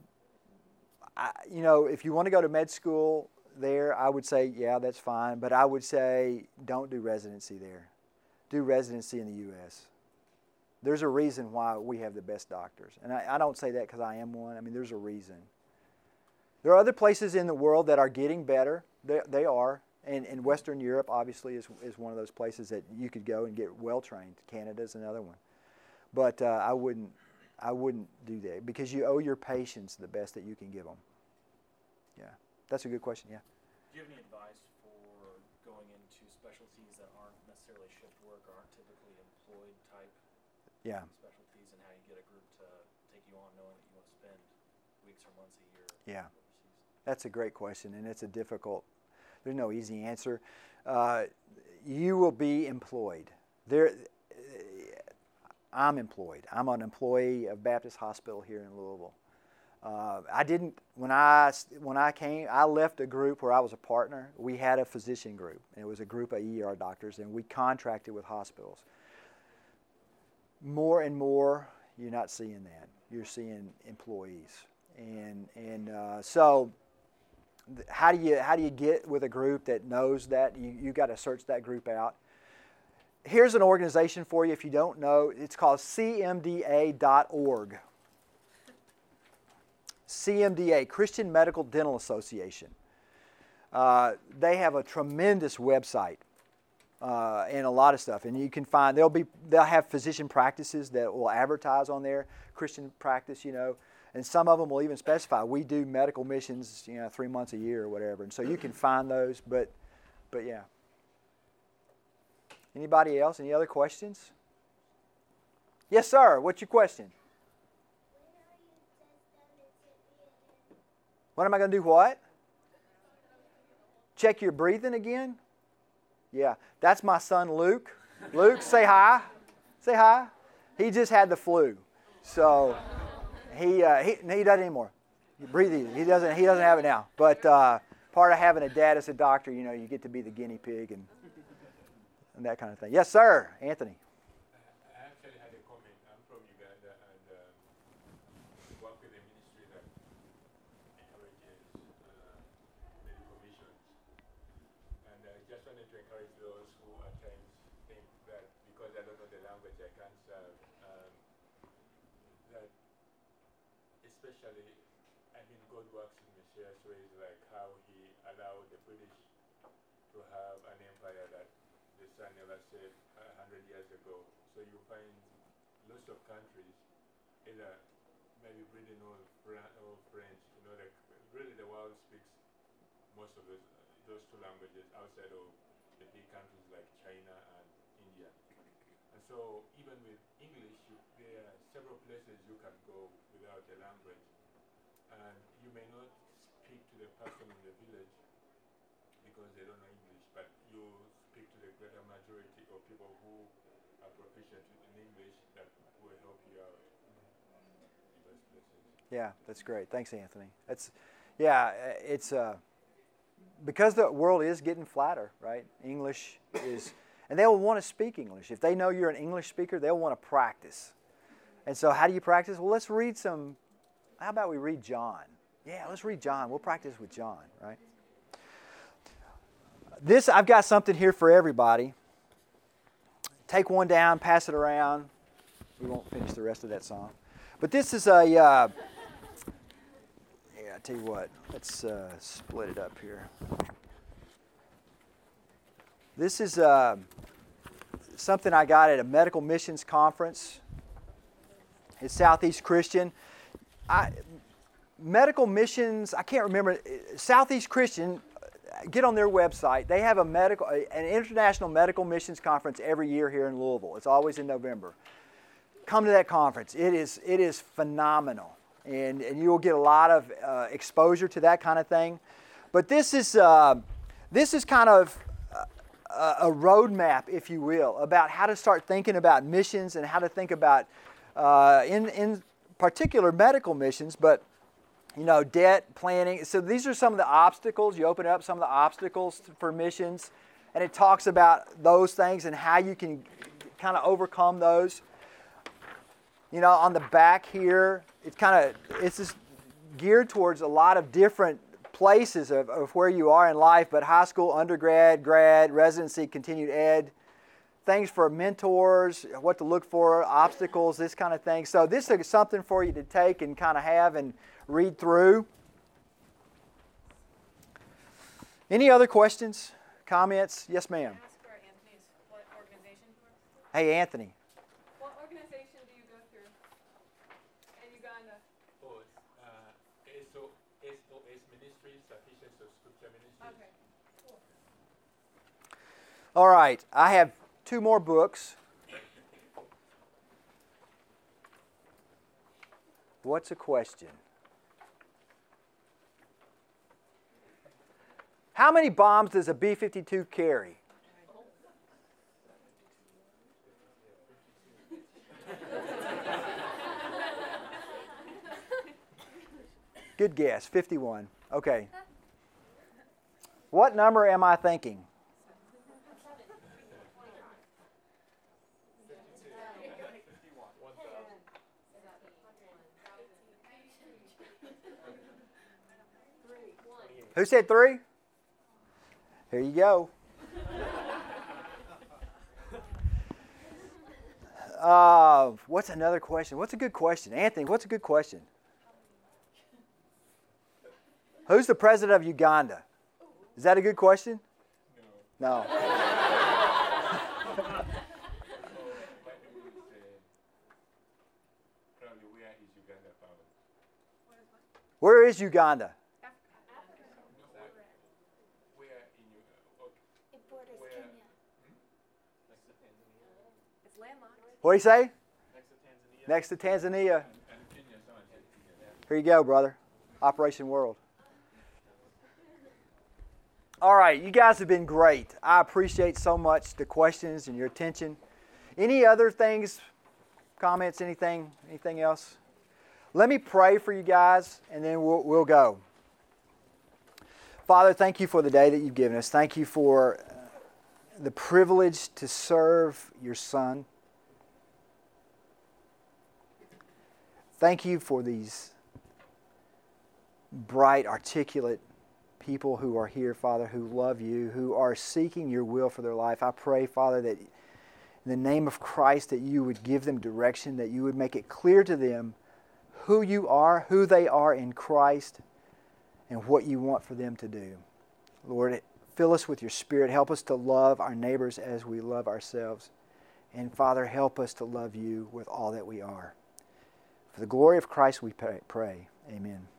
I, you know, if you want to go to med school there, I would say, yeah, that's fine. But I would say, don't do residency there. Do residency in the U S There's a reason why we have the best doctors. And I, I don't say that because I am one. I mean, there's a reason. There are other places in the world that are getting better. They, they are. And, and Western Europe, obviously, is, is one of those places that you could go and get well-trained. Canada's another one. But uh, I wouldn't I wouldn't do that because you owe your patients the best that you can give them. Yeah. That's a good question, yeah.
Do you have any advice for going into specialties that aren't necessarily shift work or aren't typically employed type
Yeah.
specialties, and how you get a group to take you on knowing that you want to spend weeks or months a year
Yeah.
overseas?
That's a great question, and it's a difficult, there's no easy answer. Uh, you will be employed. There, I'm employed. I'm an employee of Baptist Hospital here in Louisville. Uh, I didn't, when I, when I came, I left a group where I was a partner. We had a physician group, and it was a group of E R doctors, and we contracted with hospitals. More and more, you're not seeing that. You're seeing employees. And, and uh, so th- how do you, how do you get with a group that knows that? You, you got to search that group out. Here's an organization for you if you don't know. It's called C M D A dot org. C M D A, Christian Medical Dental Association. Uh, they have a tremendous website uh, and a lot of stuff. And you can find, they'll be, they'll have physician practices that will advertise on there, Christian practice, you know. And some of them will even specify, we do medical missions, you know, three months a year or whatever. And so you can find those, but, but yeah. Anybody else? Any other questions? Yes, sir. What's your question? When am I going to do what? Check your breathing again? Yeah. That's my son, Luke. Luke, say hi. Say hi. He just had the flu. So he uh, he, he doesn't anymore. You breathe easy. He doesn't, he doesn't have it now. But uh, part of having a dad as a doctor, you know, you get to be the guinea pig and and that kind of thing. Yes, sir. Anthony.
I actually had a comment. I'm from Uganda and um, work with a ministry that encourages uh, medical missions. And I just wanted to encourage those who at times think that because I don't know the language I can't serve, um, that especially, I mean, God works in mysterious ways, like how he allowed the British to have an empire that the sun never set a hundred years ago. So you find lots of countries, either maybe Britain or, Fran- or French, you know, like really the world speaks most of those, those two languages outside of the big countries like China and India. And so even with English, you, there are several places you can go without a language. And you may not speak to the person in the village because they don't know English, but you speak to the greater majority of people who are proficient in English that will help you out in those places.
Yeah, that's great. Thanks, Anthony. That's, yeah, it's uh, because the world is getting flatter, right? English is, and they'll want to speak English. If they know you're an English speaker, they'll want to practice. And so, how do you practice? Well, let's read some. How about we read John? Yeah, let's read John. We'll practice with John, right? This, I've got something here for everybody. Take one down, pass it around. We won't finish the rest of that song. But this is a, uh, yeah, I tell you what, let's uh, split it up here. This is uh, something I got at a medical missions conference. It's Southeast Christian. I, medical missions, I can't remember. Southeast Christian, get on their website. They have a medical, an international medical missions conference every year here in Louisville. It's always in November. Come to that conference. It is it is phenomenal, and and you will get a lot of uh, exposure to that kind of thing. But this is uh, this is kind of a, a roadmap, if you will, about how to start thinking about missions and how to think about uh, in in particular medical missions, but you know, debt planning. So these are some of the obstacles. You open up some of the obstacles for missions, and it talks about those things and how you can kind of overcome those. You know, on the back here, it's kind of it's just geared towards a lot of different places of, of where you are in life, but high school, undergrad, grad, residency, continued ed, things for mentors, what to look for, obstacles, this kind of thing. So this is something for you to take and kind of have and read through. Any other questions, comments? Yes, ma'am.
Ask for Anthony's what organization he works for.
Hey, Anthony.
What organization do you go through in Uganda?
Oh, uh, S O S Ministries, Sufficiency of Scripture Ministries.
Okay, cool.
All right, I have two more books. What's a question? How many bombs does a B fifty-two carry? Good guess, fifty-one. Okay. What number am I thinking? Who said three? Here you go. Uh, what's another question? What's a good question? Anthony, what's a good question? Who's the president of Uganda? Is that a good question? No. No. Where is Uganda? What do you say? Next to Tanzania. Next to Tanzania. Here you go, brother. Operation World. All right, you guys have been great. I appreciate so much the questions and your attention. Any other things, comments, anything, anything else? Let me pray for you guys, and then we'll, we'll go. Father, thank you for the day that you've given us. Thank you for the privilege to serve your Son. Thank you for these bright, articulate people who are here, Father, who love you, who are seeking your will for their life. I pray, Father, that in the name of Christ, that you would give them direction, that you would make it clear to them who you are, who they are in Christ, and what you want for them to do. Lord, fill us with your Spirit. Help us to love our neighbors as we love ourselves. And Father, help us to love you with all that we are. For the glory of Christ we pray. Amen.